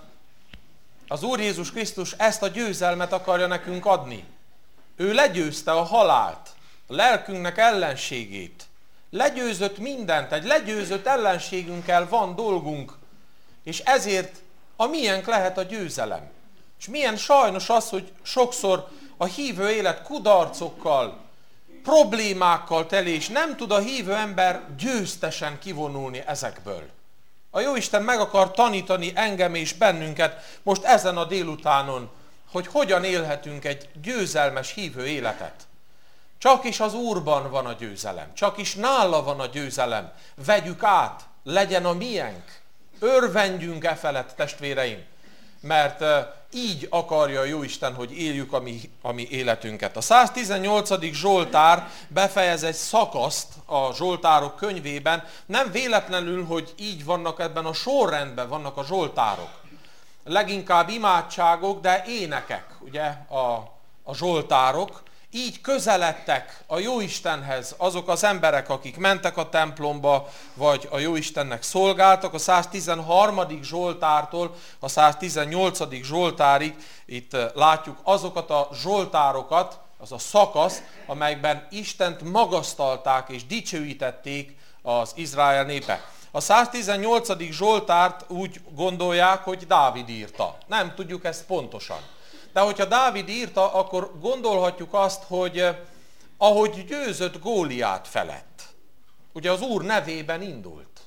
az Úr Jézus Krisztus ezt a győzelmet akarja nekünk adni. Ő legyőzte a halált, a lelkünknek ellenségét. Legyőzött mindent, egy legyőzött ellenségünkkel van dolgunk, és ezért a miénk lehet a győzelem. És milyen sajnos az, hogy sokszor a hívő élet kudarcokkal, problémákkal teli, és nem tud a hívő ember győztesen kivonulni ezekből. A Jóisten meg akar tanítani engem és bennünket most ezen a délutánon, hogy hogyan élhetünk egy győzelmes hívő életet. Csak is az Úrban van a győzelem, csak is nála van a győzelem. Vegyük át, legyen a miénk, örvendjünk e felett, testvéreim, mert uh, így akarja a Jóisten, hogy éljük a mi, a mi életünket. A száztizennyolcadik Zsoltár befejez egy szakaszt a Zsoltárok könyvében, nem véletlenül, hogy így vannak ebben a sorrendben vannak a Zsoltárok. Leginkább imádságok, de énekek, ugye, a, a Zsoltárok. Így közeledtek a Jóistenhez azok az emberek, akik mentek a templomba, vagy a Jóistennek szolgáltak. A száztizenharmadik Zsoltártól a száztizennyolcadik Zsoltárig itt látjuk azokat a zsoltárokat, az a szakasz, amelyben Istent magasztalták és dicsőítették az Izrael népe. A száztizennyolcadik Zsoltárt úgy gondolják, hogy Dávid írta. Nem tudjuk ezt pontosan. De hogyha Dávid írta, akkor gondolhatjuk azt, hogy eh, ahogy győzött Góliát felett, ugye az Úr nevében indult,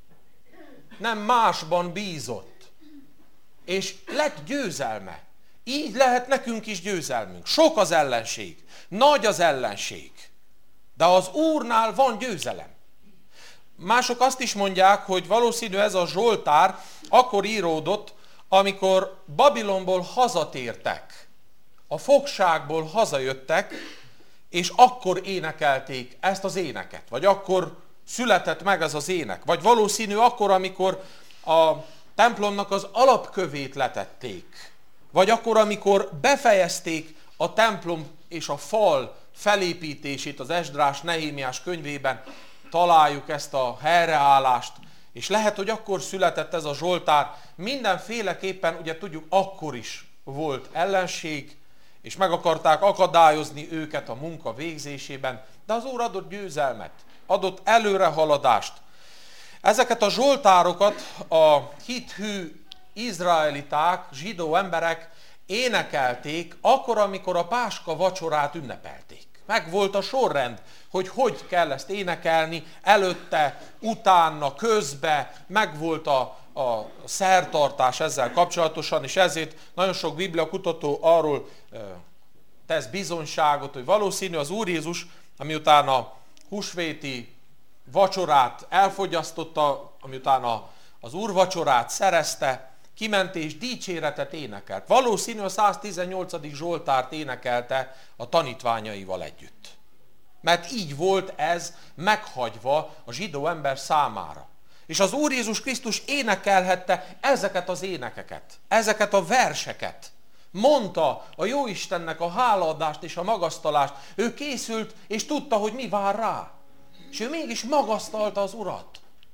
nem másban bízott, és lett győzelme. Így lehet nekünk is győzelmünk. Sok az ellenség, nagy az ellenség, de az Úrnál van győzelem. Mások azt is mondják, hogy valószínű ez a Zsoltár akkor íródott, amikor Babilonból hazatértek, a fogságból hazajöttek, és akkor énekelték ezt az éneket, vagy akkor született meg ez az ének, vagy valószínű akkor, amikor a templomnak az alapkövét letették, vagy akkor, amikor befejezték a templom és a fal felépítését az Esdrás, Nehémiás könyvében, találjuk ezt a helyreállást, és lehet, hogy akkor született ez a Zsoltár. Mindenféleképpen, ugye tudjuk, akkor is volt ellenség, és meg akarták akadályozni őket a munka végzésében, de az Úr adott győzelmet, adott előrehaladást. Ezeket a zsoltárokat a hithű izraeliták, zsidó emberek énekelték akkor, amikor a Páska vacsorát ünnepelték. Meg volt a sorrend, hogy hogy kell ezt énekelni, előtte, utána, közbe, meg volt a, a szertartás ezzel kapcsolatosan, és ezért nagyon sok bibliakutató arról e, tesz bizonyságot, hogy valószínű az Úr Jézus, amiután a húsvéti vacsorát elfogyasztotta, amiután a, az úrvacsorát szerezte, kiment és dicséretet énekelt. Valószínű a száztizennyolcadik Zsoltárt énekelte a tanítványaival együtt. Mert így volt ez meghagyva a zsidó ember számára. És az Úr Jézus Krisztus énekelhette ezeket az énekeket, ezeket a verseket. Mondta a Jóistennek a hálaadást és a magasztalást. Ő készült és tudta, hogy mi vár rá. És ő mégis magasztalta az Urat.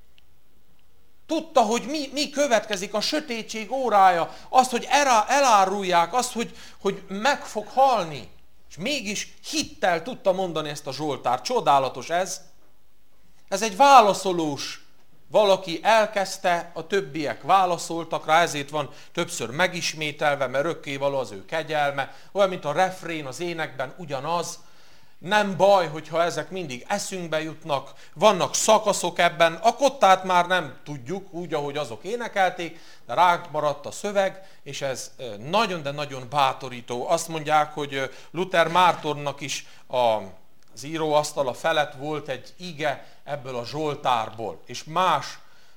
Tudta, hogy mi, mi következik, a sötétség órája, azt, hogy elárulják, azt, hogy, hogy meg fog halni. És mégis hittel tudta mondani ezt a Zsoltárt. Csodálatos ez. Ez egy válaszolós. Valaki elkezdte, a többiek válaszoltak rá, ezért van többször megismételve, mert örökkévaló az ő kegyelme. Olyan, mint a refrén az énekben ugyanaz. Nem baj, hogyha ezek mindig eszünkbe jutnak, vannak szakaszok ebben, a kottát már nem tudjuk, úgy, ahogy azok énekelték, de ránk maradt a szöveg, és ez nagyon, de nagyon bátorító. Azt mondják, hogy Luther Mártonnak is az íróasztala felett volt egy ige ebből a Zsoltárból, és más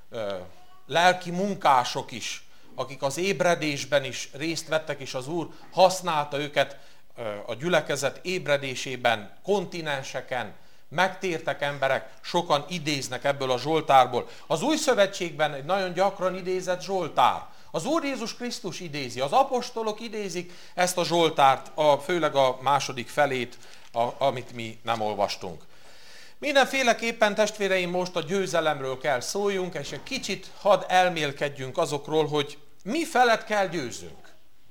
lelki munkások is, akik az ébredésben is részt vettek, és az Úr használta őket a gyülekezet ébredésében, kontinenseken, megtértek emberek, sokan idéznek ebből a Zsoltárból. Az Új Szövetségben egy nagyon gyakran idézett Zsoltár. Az Úr Jézus Krisztus idézi, az apostolok idézik ezt a Zsoltárt, a, főleg a második felét, a, amit mi nem olvastunk. Mindenféleképpen, testvéreim, most a győzelemről kell szóljunk, és egy kicsit hadd elmélkedjünk azokról, hogy mi felett kell győzzünk.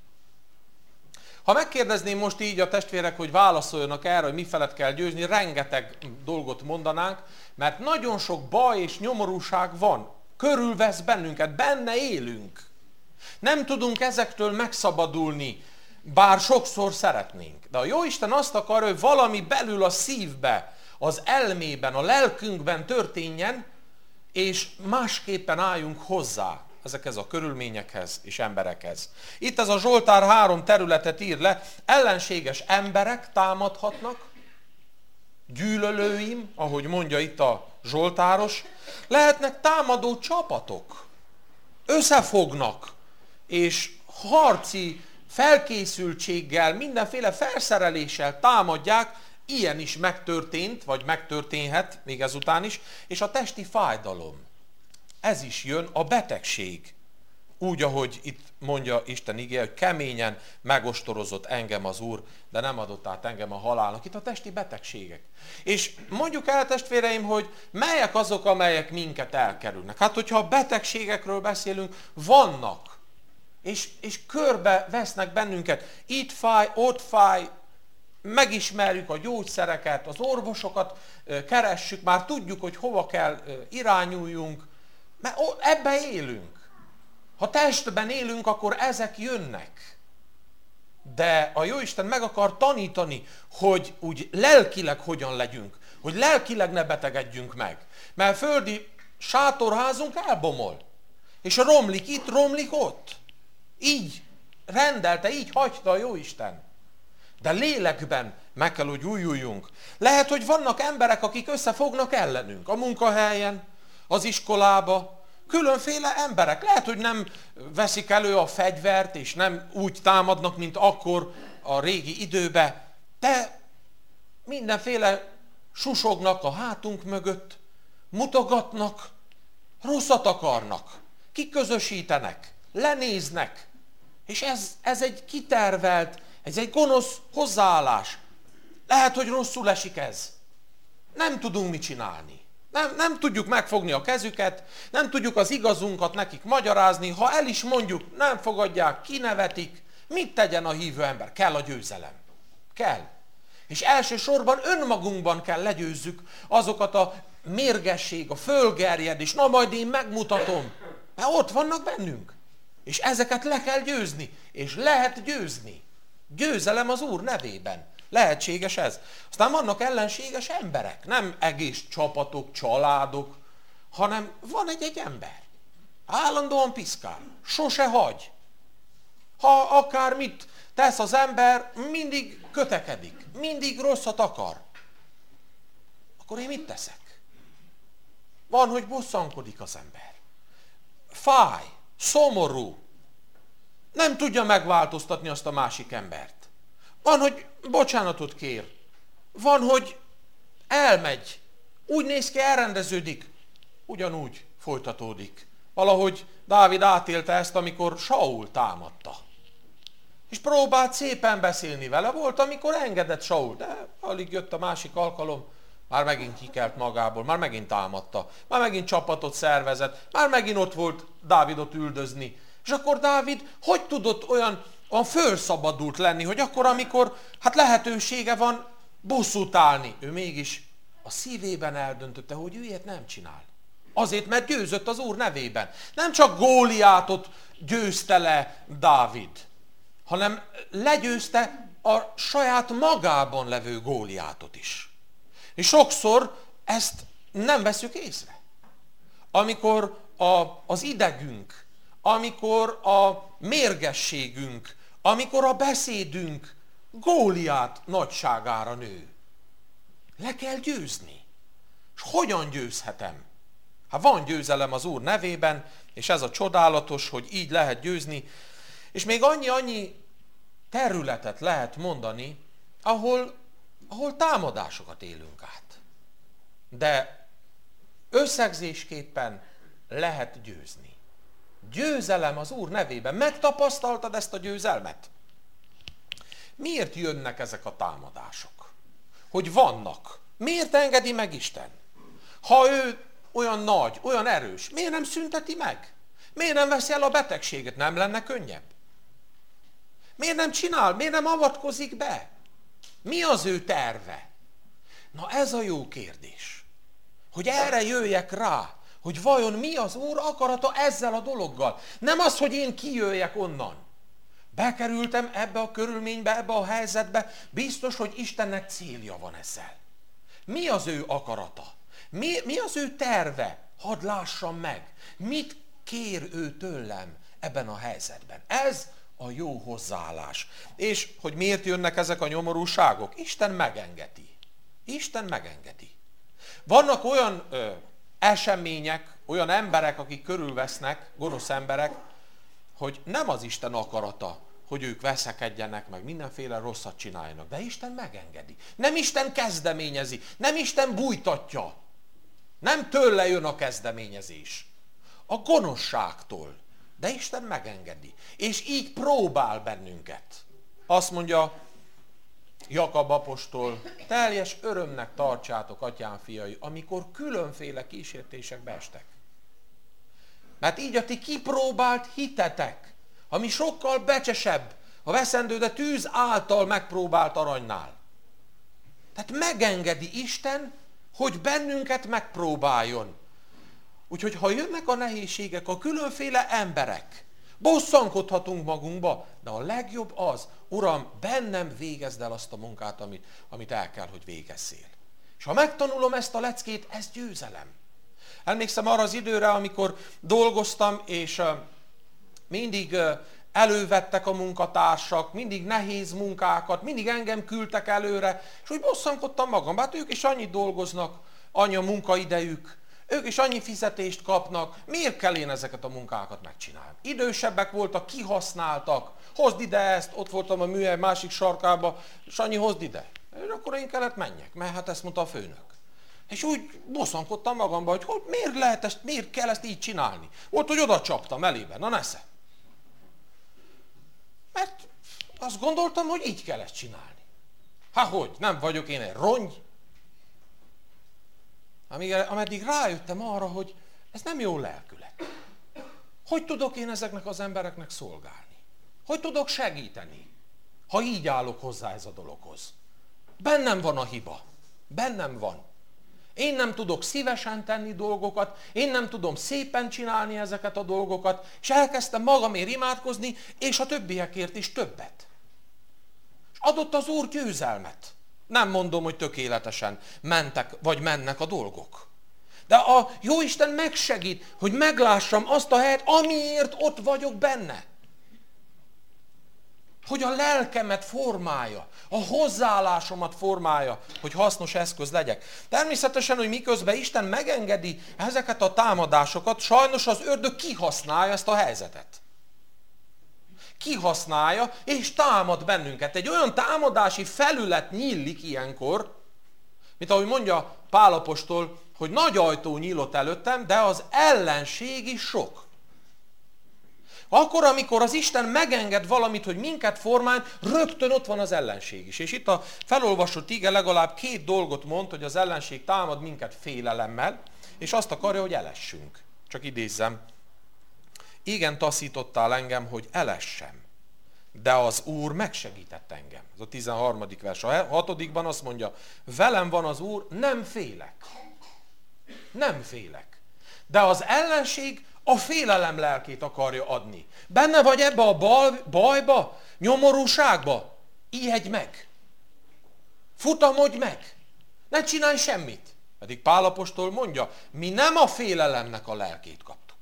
Ha megkérdezném most így a testvérek, hogy válaszoljanak erre, hogy mi felett kell győzni, rengeteg dolgot mondanánk, mert nagyon sok baj és nyomorúság van. Körülvesz bennünket, benne élünk. Nem tudunk ezektől megszabadulni, bár sokszor szeretnénk. De a Jóisten azt akarja, hogy valami belül a szívbe, az elmében, a lelkünkben történjen, és másképpen álljunk hozzá ezekhez a körülményekhez és emberekhez. Itt ez a Zsoltár három területet ír le, ellenséges emberek támadhatnak, gyűlölőim, ahogy mondja itt a Zsoltáros, lehetnek támadó csapatok, összefognak, és harci felkészültséggel, mindenféle felszereléssel támadják, ilyen is megtörtént, vagy megtörténhet még ezután is, és a testi fájdalom. Ez is jön, a betegség. Úgy, ahogy itt mondja Isten igéje, hogy keményen megostorozott engem az Úr, de nem adott át engem a halálnak. Itt a testi betegségek. És mondjuk el, testvéreim, hogy melyek azok, amelyek minket elkerülnek. Hát, hogyha a betegségekről beszélünk, vannak. És, és körbe vesznek bennünket. Itt fáj, ott fáj, megismerjük a gyógyszereket, az orvosokat keressük, már tudjuk, hogy hova kell irányuljunk, mert ebben élünk. Ha testben élünk, akkor ezek jönnek. De a Jóisten meg akar tanítani, hogy úgy lelkileg hogyan legyünk, hogy lelkileg ne betegedjünk meg. Mert földi sátorházunk elbomol, és romlik itt, romlik ott. Így rendelte, így hagyta a Jóisten. De lélekben meg kell, hogy újuljunk. Lehet, hogy vannak emberek, akik összefognak ellenünk. A munkahelyen, az iskolába, különféle emberek. Lehet, hogy nem veszik elő a fegyvert, és nem úgy támadnak, mint akkor a régi időben. De mindenféle susognak a hátunk mögött, mutogatnak, rosszat akarnak, kiközösítenek, lenéznek. És ez, ez egy kitervelt, ez egy gonosz hozzáállás. Lehet, hogy rosszul esik ez. Nem tudunk mit csinálni. Nem, nem tudjuk megfogni a kezüket, nem tudjuk az igazunkat nekik magyarázni. Ha el is mondjuk, nem fogadják, kinevetik. Mit tegyen a hívő ember? Kell a győzelem. Kell. És elsősorban önmagunkban kell legyőzzük azokat a mérgesség, a fölgerjedés. Na majd én megmutatom. Mert ott vannak bennünk. És ezeket le kell győzni. És lehet győzni. Győzelem az Úr nevében. Lehetséges ez. Aztán vannak ellenséges emberek, nem egész csapatok, családok, hanem van egy-egy ember. Állandóan piszkál, sose hagy. Ha akármit tesz az ember, mindig kötekedik, mindig rosszat akar. Akkor én mit teszek? Van, hogy bosszankodik az ember. Fáj, szomorú, nem tudja megváltoztatni azt a másik embert. Van, hogy bocsánatot kér. Van, hogy elmegy. Úgy néz ki, elrendeződik. Ugyanúgy folytatódik. Valahogy Dávid átélte ezt, amikor Saul támadta. És próbált szépen beszélni vele. Volt, amikor engedett Saul, de alig jött a másik alkalom, már megint kikelt magából, már megint támadta, már megint csapatot szervezett, már megint ott volt Dávidot üldözni. És akkor Dávid hogy tudott olyan olyan fölszabadult lenni, hogy akkor, amikor hát lehetősége van bosszút állni, ő mégis a szívében eldöntötte, hogy ő ilyet nem csinál. Azért, mert győzött az Úr nevében. Nem csak Góliátot győzte le Dávid, hanem legyőzte a saját magában levő Góliátot is. És sokszor ezt nem veszük észre. Amikor a, az idegünk, amikor a mérgességünk, amikor a beszédünk Góliát nagyságára nő. Le kell győzni. És hogyan győzhetem? Hát van győzelem az Úr nevében, és ez a csodálatos, hogy így lehet győzni. És még annyi-annyi területet lehet mondani, ahol, ahol támadásokat élünk át. de összegzésképpen lehet győzni. Győzelem az Úr nevében. Megtapasztaltad ezt a győzelmet? Miért jönnek ezek a támadások? Hogy vannak. Miért engedi meg Isten? Ha ő olyan nagy, olyan erős, miért nem szünteti meg? Miért nem veszi el a betegséget? Nem lenne könnyebb? Miért nem csinál? Miért nem avatkozik be? Mi az ő terve? Na ez a jó kérdés. Hogy erre jöjjek rá, hogy vajon mi az Úr akarata ezzel a dologgal. Nem az, hogy én kijöjjek onnan. Bekerültem ebbe a körülménybe, ebbe a helyzetbe, biztos, hogy Istennek célja van ezzel. Mi az ő akarata? Mi, mi az ő terve? Hadd lássam meg. Mit kér ő tőlem ebben a helyzetben? Ez a jó hozzáállás. És hogy miért jönnek ezek a nyomorúságok? Isten megengedi. Isten megengedi. Vannak olyan ö, események, olyan emberek, akik körülvesznek, gonosz emberek, hogy nem az Isten akarata, hogy ők veszekedjenek, meg mindenféle rosszat csináljanak, de Isten megengedi. Nem Isten kezdeményezi, nem Isten bújtatja. Nem tőle jön a kezdeményezés. A gonoszságtól. De Isten megengedi. És így próbál bennünket. Azt mondja Jakab apostol, teljes örömnek tartsátok, atyám fiai, amikor különféle kísértésekbe estek. Mert így a ti kipróbált hitetek, ami sokkal becsesebb a veszendő, de tűz által megpróbált aranynál. Tehát megengedi Isten, hogy bennünket megpróbáljon. Úgyhogy ha jönnek a nehézségek, a különféle emberek, bosszankodhatunk magunkba, de a legjobb az, Uram, bennem végezd el azt a munkát, amit, amit el kell, hogy végezzél. És ha megtanulom ezt a leckét, ez győzelem. Emlékszem arra az időre, amikor dolgoztam, és uh, mindig uh, elővettek a munkatársak, mindig nehéz munkákat, mindig engem küldtek előre, és úgy bosszankodtam magam, hát ők is annyit dolgoznak, annyi a munkaidejük, ők is annyi fizetést kapnak, miért kell én ezeket a munkákat megcsinálni? Idősebbek voltak, kihasználtak, hozd ide ezt, ott voltam a műhely másik sarkába, Sanyi, hozd ide. És akkor én kellett menjek, mert hát ezt mondta a főnök. És úgy bosszankodtam magamban, hogy, hogy miért lehet ezt, miért kell ezt így csinálni. Volt, hogy oda csaptam elébe, na nesze. Mert azt gondoltam, hogy így kell ezt csinálni. Hát hogy, nem vagyok én egy rongy? Amíg, ameddig rájöttem arra, hogy ez nem jó lelkület. Hogy tudok én ezeknek az embereknek szolgálni? Hogy tudok segíteni, ha így állok hozzá ez a dologhoz? Bennem van a hiba. Bennem van. Én nem tudok szívesen tenni dolgokat, én nem tudom szépen csinálni ezeket a dolgokat, és elkezdtem magamért imádkozni, és a többiekért is többet. És adott az Úr győzelmet. Nem mondom, hogy tökéletesen mentek, vagy mennek a dolgok. De a Jóisten megsegít, hogy meglássam azt a helyet, amiért ott vagyok benne. Hogy a lelkemet formálja, a hozzáállásomat formálja, hogy hasznos eszköz legyek. Természetesen, hogy miközben Isten megengedi ezeket a támadásokat, sajnos az ördög kihasználja ezt a helyzetet. Kihasználja, és támad bennünket. Egy olyan támadási felület nyílik ilyenkor, mint ahogy mondja Pál apostol, hogy nagy ajtó nyílott előttem, de az ellenség is sok. Akkor, amikor az Isten megenged valamit, hogy minket formál, rögtön ott van az ellenség is. És itt a felolvasott ige legalább két dolgot mond, hogy az ellenség támad minket félelemmel, és azt akarja, hogy elessünk. Csak idézzem. Igen, taszítottál engem, hogy elessem, de az Úr megsegített engem. Ez a tizenharmadik vers. A hatodikban azt mondja, velem van az Úr, nem félek. Nem félek. De az ellenség a félelem lelkét akarja adni. Benne vagy ebbe a bal, bajba, nyomorúságba? Ijedj meg! Futamodj meg! Ne csinálj semmit! Pedig Pál apostol mondja, mi nem a félelemnek a lelkét kaptuk.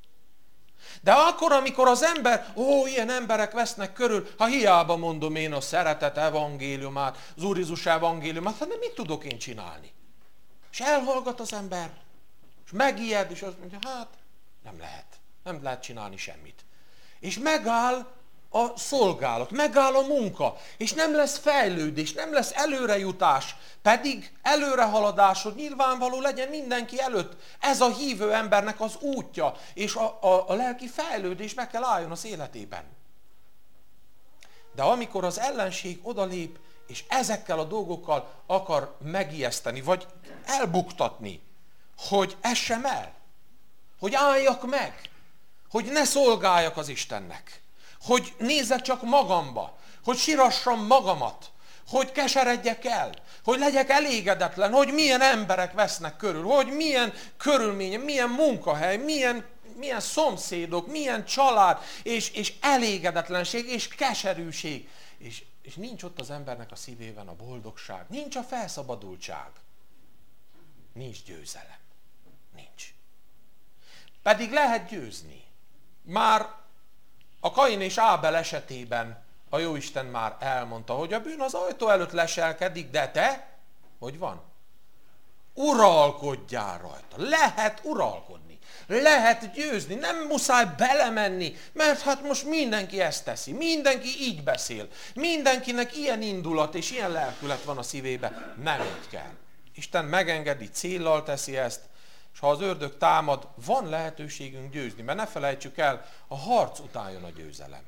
De akkor, amikor az ember, ó, ilyen emberek vesznek körül, ha hiába mondom én a szeretet evangéliumát, az Úr Jézus evangéliumát, hát mit tudok én csinálni? És elhallgat az ember, és megijed, és azt mondja, hát nem lehet, nem lehet csinálni semmit. És megáll a szolgálat, megáll a munka, és nem lesz fejlődés, nem lesz előrejutás, pedig előrehaladás, hogy nyilvánvaló legyen mindenki előtt. Ez a hívő embernek az útja, és a, a, a lelki fejlődés meg kell álljon az életében. De amikor az ellenség odalép, és ezekkel a dolgokkal akar megijeszteni, vagy elbuktatni, hogy essem el, hogy álljak meg, hogy ne szolgáljak az Istennek, hogy nézzek csak magamba, hogy sírassam magamat, hogy keseredjek el, hogy legyek elégedetlen, hogy milyen emberek vesznek körül, hogy milyen körülmények, milyen munkahely, milyen, milyen szomszédok, milyen család, és, és elégedetlenség, és keserűség. És, és nincs ott az embernek a szívében a boldogság, nincs a felszabadultság, nincs győzelem, nincs. Pedig lehet győzni. Már a Kain és Ábel esetében a Jóisten már elmondta, hogy a bűn az ajtó előtt leselkedik, de te, hogy van? Uralkodjál rajta. Lehet uralkodni. Lehet győzni. Nem muszáj belemenni, mert hát most mindenki ezt teszi. Mindenki így beszél. Mindenkinek ilyen indulat és ilyen lelkület van a szívében. Nem így kell. Isten megengedi, céllal teszi ezt, és ha az ördög támad, van lehetőségünk győzni, mert ne felejtsük el, a harc után jön a győzelem.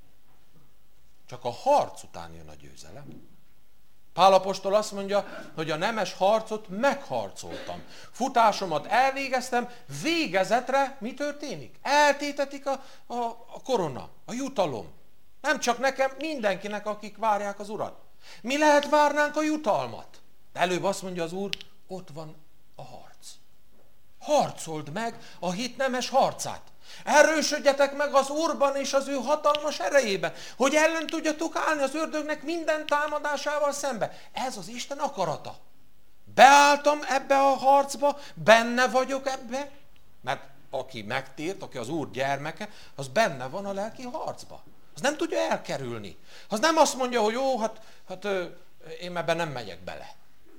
Csak a harc után jön a győzelem. Pál apostol azt mondja, hogy a nemes harcot megharcoltam. Futásomat elvégeztem, végezetre mi történik? Eltétetik a, a, a korona, a jutalom. Nem csak nekem, mindenkinek, akik várják az Urat. Mi lehet várnánk a jutalmat? De előbb azt mondja az Úr, ott van a harc. Harcold meg a hit nemes harcát. Erősödjetek meg az Úrban és az ő hatalmas erejében, hogy ellen tudjatok állni az ördögnek minden támadásával szembe. Ez az Isten akarata. Beálltam ebbe a harcba, benne vagyok ebbe, mert aki megtért, aki az Úr gyermeke, az benne van a lelki harcba. Az nem tudja elkerülni. Az nem azt mondja, hogy jó, hát, hát én ebben nem megyek bele.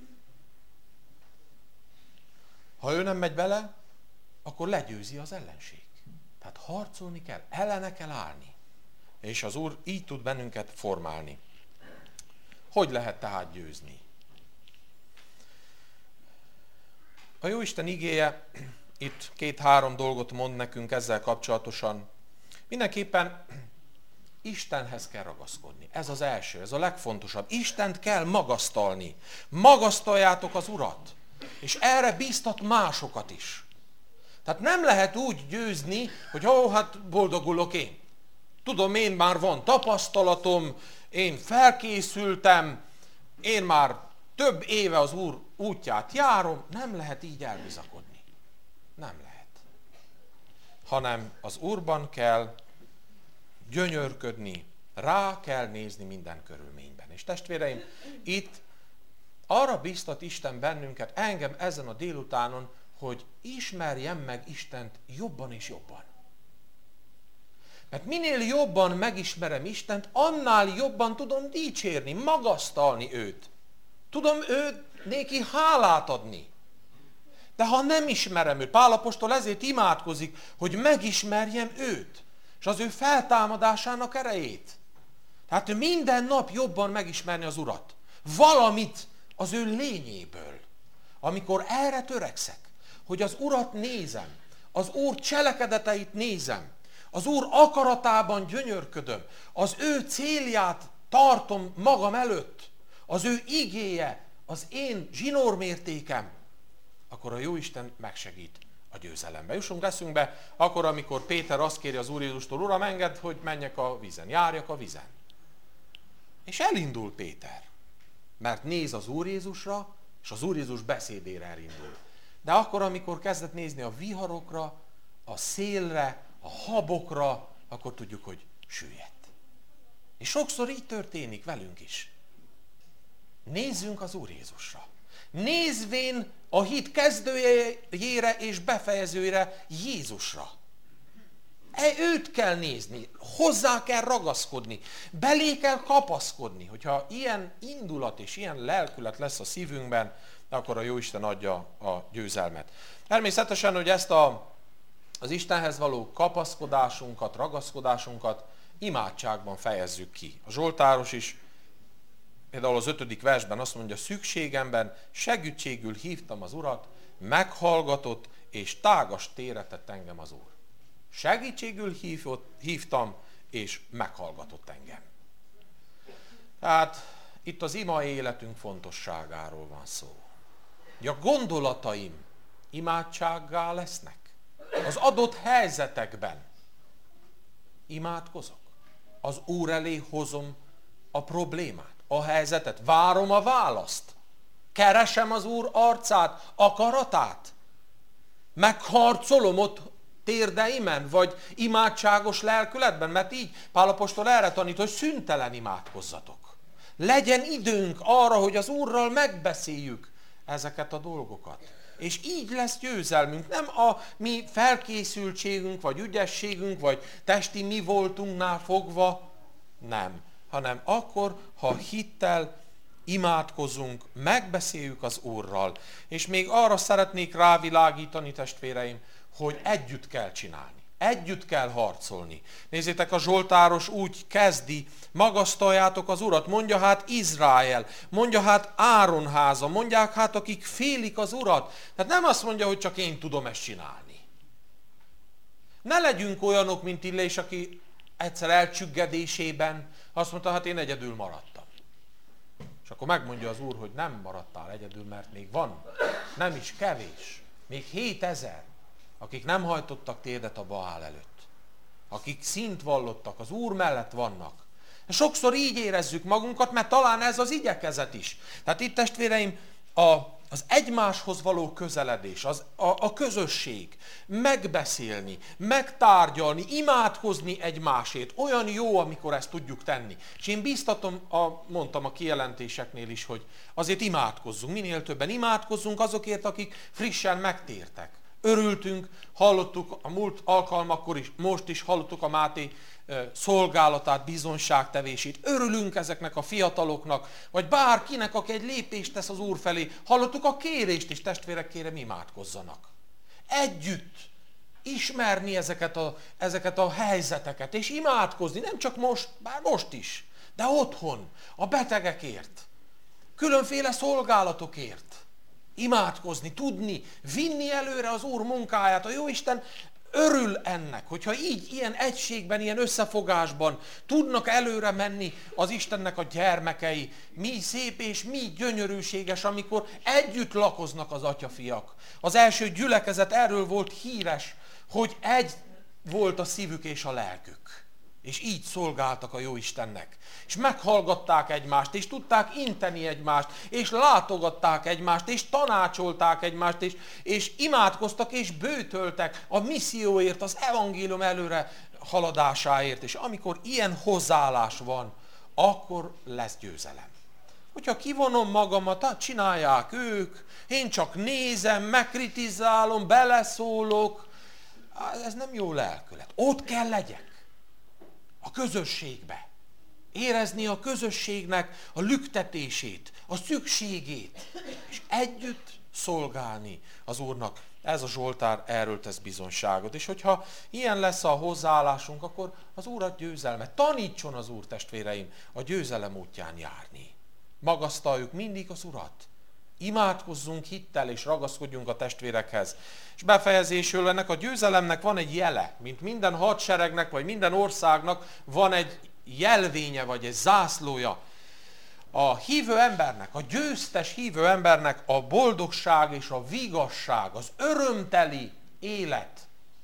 Ha ő nem megy bele, akkor legyőzi az ellenség. Tehát harcolni kell, ellene kell állni. És az Úr így tud bennünket formálni. Hogy lehet tehát győzni? A Jóisten igéje itt két-három dolgot mond nekünk ezzel kapcsolatosan. Mindenképpen Istenhez kell ragaszkodni. Ez az első, ez a legfontosabb. Istent kell magasztalni. Magasztaljátok az Urat. És erre bíztat másokat is. Tehát nem lehet úgy győzni, hogy ó, hát boldogulok én. Tudom, én már van tapasztalatom, én felkészültem, én már több éve az Úr útját járom. Nem lehet így elbizakodni. Nem lehet. Hanem az Úrban kell gyönyörködni, rá kell nézni minden körülményben. És testvéreim, itt arra bíztat Isten bennünket, engem ezen a délutánon, hogy ismerjem meg Istent jobban és jobban. Mert minél jobban megismerem Istent, annál jobban tudom dicsérni, magasztalni őt. Tudom őt néki hálát adni. De ha nem ismerem őt, Pál apostol ezért imádkozik, hogy megismerjem őt, és az ő feltámadásának erejét. Tehát minden nap jobban megismerni az Urat. Valamit az ő lényéből. Amikor erre törekszek, hogy az Urat nézem, az Úr cselekedeteit nézem, az Úr akaratában gyönyörködöm, az ő célját tartom magam előtt, az ő igéje, az én zsinórmértékem, akkor a Jóisten megsegít a győzelembe. Jussunk eszünkbe, akkor, amikor Péter azt kéri az Úr Jézustól, Uram, engedd, hogy menjek a vízen, járjak a vízen. És elindul Péter, mert néz az Úr Jézusra, és az Úr Jézus beszédére elindul. De akkor, amikor kezdett nézni a viharokra, a szélre, a habokra, akkor tudjuk, hogy süllyedt. És sokszor így történik velünk is. Nézzünk az Úr Jézusra. Nézvén a hit kezdőjére és befejezőjére, Jézusra. E, őt kell nézni, hozzá kell ragaszkodni, belé kell kapaszkodni. Hogyha ilyen indulat és ilyen lelkület lesz a szívünkben, akkor a Jóisten adja a győzelmet. Természetesen, hogy ezt a, az Istenhez való kapaszkodásunkat, ragaszkodásunkat imádságban fejezzük ki. A Zsoltáros is például az ötödik versben azt mondja, szükségemben segítségül hívtam az Urat, meghallgatott és tágas térre tett engem az Úr. Segítségül hívott, hívtam és meghallgatott engem. Tehát itt az ima életünk fontosságáról van szó. Hogy a gondolataim imádsággá lesznek. Az adott helyzetekben imádkozok. Az Úr elé hozom a problémát, a helyzetet. Várom a választ. Keresem az Úr arcát, akaratát. Megharcolom ott térdeimen, vagy imádságos lelkületben, mert így Pál apostol erre tanít, hogy szüntelen imádkozzatok. Legyen időnk arra, hogy az Úrral megbeszéljük ezeket a dolgokat. És így lesz győzelmünk. Nem a mi felkészültségünk, vagy ügyességünk, vagy testi mi voltunknál fogva, nem. Hanem akkor, ha hittel imádkozunk, megbeszéljük az Úrral. És még arra szeretnék rávilágítani, testvéreim, hogy együtt kell csinálni. Együtt kell harcolni. Nézzétek, a Zsoltáros úgy kezdi, magasztaljátok az Urat, mondja hát Izrael, mondja hát Áron háza, mondják hát, akik félik az Urat. Tehát nem azt mondja, hogy csak én tudom ezt csinálni. Ne legyünk olyanok, mint Illés, aki egyszer elcsüggedésében azt mondta, hát én egyedül maradtam. És akkor megmondja az Úr, hogy nem maradtál egyedül, mert még van, nem is kevés, még hétezer, akik nem hajtottak térdet a Baál előtt. Akik szint vallottak, az Úr mellett vannak. Sokszor így érezzük magunkat, mert talán ez az igyekezet is. Tehát itt, testvéreim, a, az egymáshoz való közeledés, az, a, a közösség, megbeszélni, megtárgyalni, imádkozni egymásért. Olyan jó, amikor ezt tudjuk tenni. És én bíztatom, a, mondtam a kijelentéseknél is, hogy azért imádkozzunk. Minél többen imádkozzunk azokért, akik frissen megtértek. Örültünk, hallottuk a múlt alkalmakkor is, most is hallottuk a Máté szolgálatát, bizonságtevését. Örülünk ezeknek a fiataloknak, vagy bárkinek, aki egy lépést tesz az Úr felé. Hallottuk a kérést is, testvérek, kérem, imádkozzanak. Együtt ismerni ezeket a, ezeket a helyzeteket, és imádkozni, nem csak most, bár most is, de otthon, a betegekért, különféle szolgálatokért. Imádkozni, tudni, vinni előre az Úr munkáját. A Jóisten örül ennek, hogyha így, ilyen egységben, ilyen összefogásban tudnak előre menni az Istennek a gyermekei. Mi szép és mi gyönyörűséges, amikor együtt lakoznak az atyafiak. Az első gyülekezet erről volt híres, hogy egy volt a szívük és a lelkük. És így szolgáltak a Jóistennek. És meghallgatták egymást, és tudták inteni egymást, és látogatták egymást, és tanácsolták egymást, és, és imádkoztak, és bőtöltek a misszióért, az evangélium előre haladásáért. És amikor ilyen hozzáállás van, akkor lesz győzelem. Hogyha kivonom magamat, csinálják ők, én csak nézem, megkritizálom, beleszólok, ez nem jó lelkület. Ott kell legyek. A közösségbe. Érezni a közösségnek a lüktetését, a szükségét, és együtt szolgálni az Úrnak. Ez a Zsoltár erről tesz bizonyságot. És hogyha ilyen lesz a hozzáállásunk, akkor az Úr ad győzelmet. Tanítson az Úr, testvéreim, a győzelem útján járni. Magasztaljuk mindig az Urat. Imádkozzunk hittel és ragaszkodjunk a testvérekhez. És befejezésül ennek a győzelemnek van egy jele, mint minden hadseregnek vagy minden országnak van egy jelvénye vagy egy zászlója. A hívő embernek, a győztes hívő embernek a boldogság és a vigasság, az örömteli élet,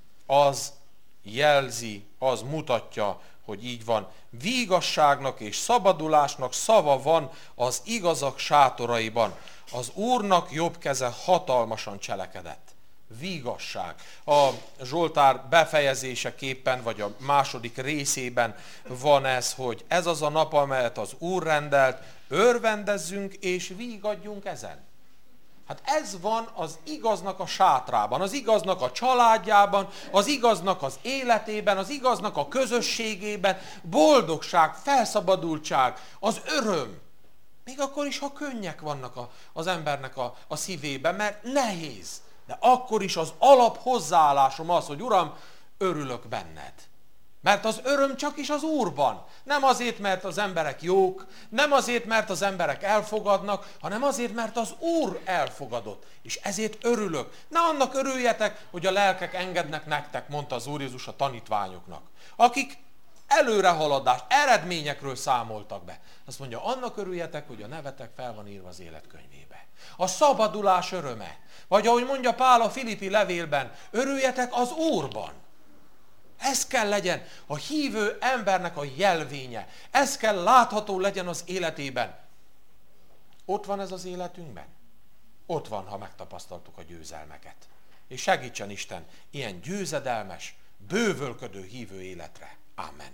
az jelzi, az mutatja, hogy így van. Vigasságnak és szabadulásnak szava van az igazak sátoraiban. Az Úrnak jobb keze hatalmasan cselekedett. Vigasság. A Zsoltár befejezéseképpen, vagy a második részében van ez, hogy ez az a nap, amelyet az Úr rendelt, örvendezzünk és vígadjunk ezen. Hát ez van az igaznak a sátrában, az igaznak a családjában, az igaznak az életében, az igaznak a közösségében, boldogság, felszabadultság, az öröm. Még akkor is, ha könnyek vannak a, az embernek a, a szívében, mert nehéz. De akkor is az alap hozzáállásom az, hogy Uram, örülök benned. Mert az öröm csak is az Úrban. Nem azért, mert az emberek jók, nem azért, mert az emberek elfogadnak, hanem azért, mert az Úr elfogadott. És ezért örülök. Ne annak örüljetek, hogy a lelkek engednek nektek, mondta az Úr Jézus a tanítványoknak, akik előrehaladást, eredményekről számoltak be. Azt mondja, annak örüljetek, hogy a nevetek fel van írva az életkönyvébe. A szabadulás öröme. Vagy ahogy mondja Pál a Filippi levélben, örüljetek az Úrban. Ez kell legyen a hívő embernek a jelvénye. Ez kell látható legyen az életében. Ott van ez az életünkben? Ott van, ha megtapasztaltuk a győzelmeket. És segítsen Isten ilyen győzedelmes, bővölködő hívő életre. Amen.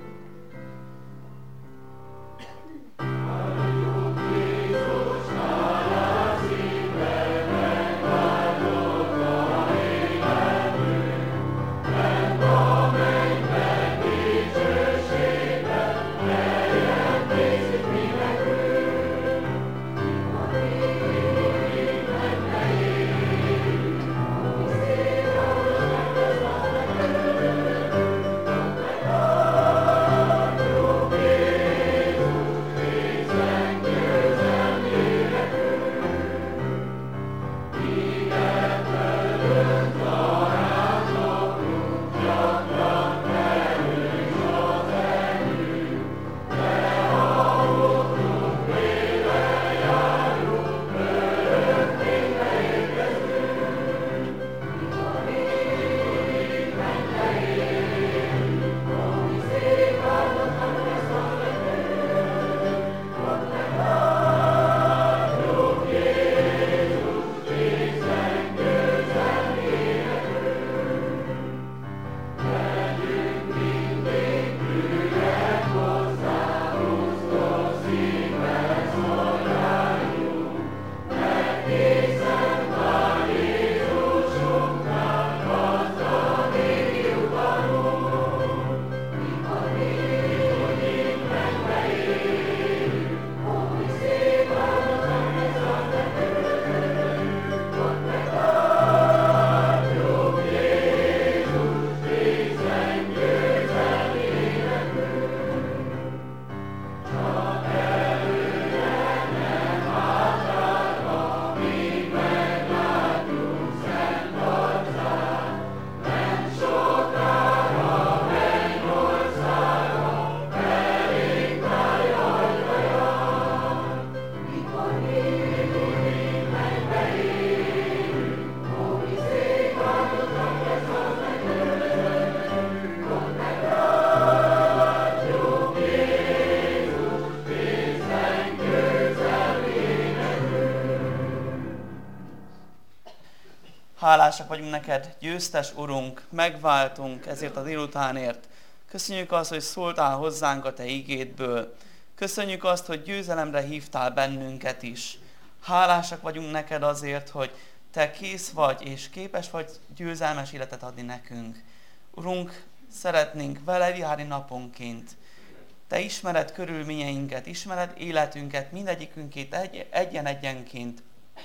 Hálásak vagyunk neked, győztes Urunk, megváltunk ezért a délutánért. Köszönjük azt, hogy szóltál hozzánk a te ígédből. Köszönjük azt, hogy győzelemre hívtál bennünket is. Hálásak vagyunk neked azért, hogy te kész vagy és képes vagy győzelmes életet adni nekünk. Urunk, szeretnénk veled járni naponként. Te ismered körülményeinket, ismered életünket, mindegyikünkét egy, egyen-egyenként.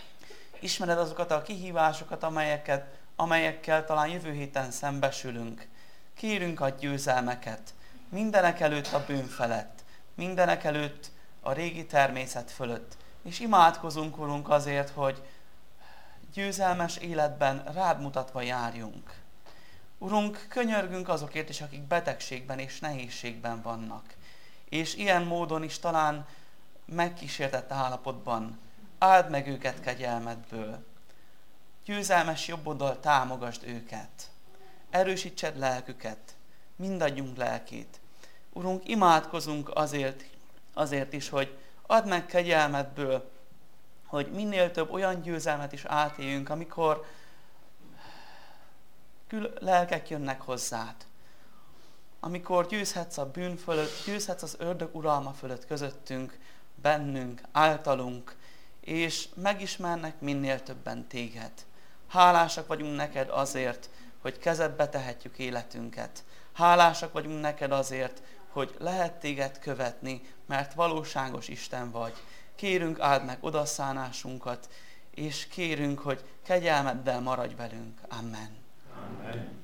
Ismered azokat a kihívásokat, amelyeket, amelyekkel talán jövő héten szembesülünk. Kérünk a győzelmeket, mindenek előtt a bűn felett, mindenek előtt a régi természet fölött. És imádkozunk, Urunk, azért, hogy győzelmes életben rád mutatva járjunk. Urunk, könyörgünk azokért is, akik betegségben és nehézségben vannak. És ilyen módon is talán megkísértett állapotban. Áld meg őket kegyelmedből. Győzelmes jobboldal támogasd őket. Erősítsed lelküket, mindadjunk lelkét. Urunk, imádkozunk azért, azért is, hogy add meg kegyelmedből, hogy minél több olyan győzelmet is átéljünk, amikor kül lelkek jönnek hozzád. Amikor győzhetsz a bűn fölött, győzhetsz az ördög uralma fölött közöttünk, bennünk, általunk, és megismernek minél többen téged. Hálásak vagyunk neked azért, hogy kezedbe tehetjük életünket. Hálásak vagyunk neked azért, hogy lehet téged követni, mert valóságos Isten vagy. Kérünk, áld meg odaszánásunkat, és kérünk, hogy kegyelmeddel maradj velünk. Amen. Amen.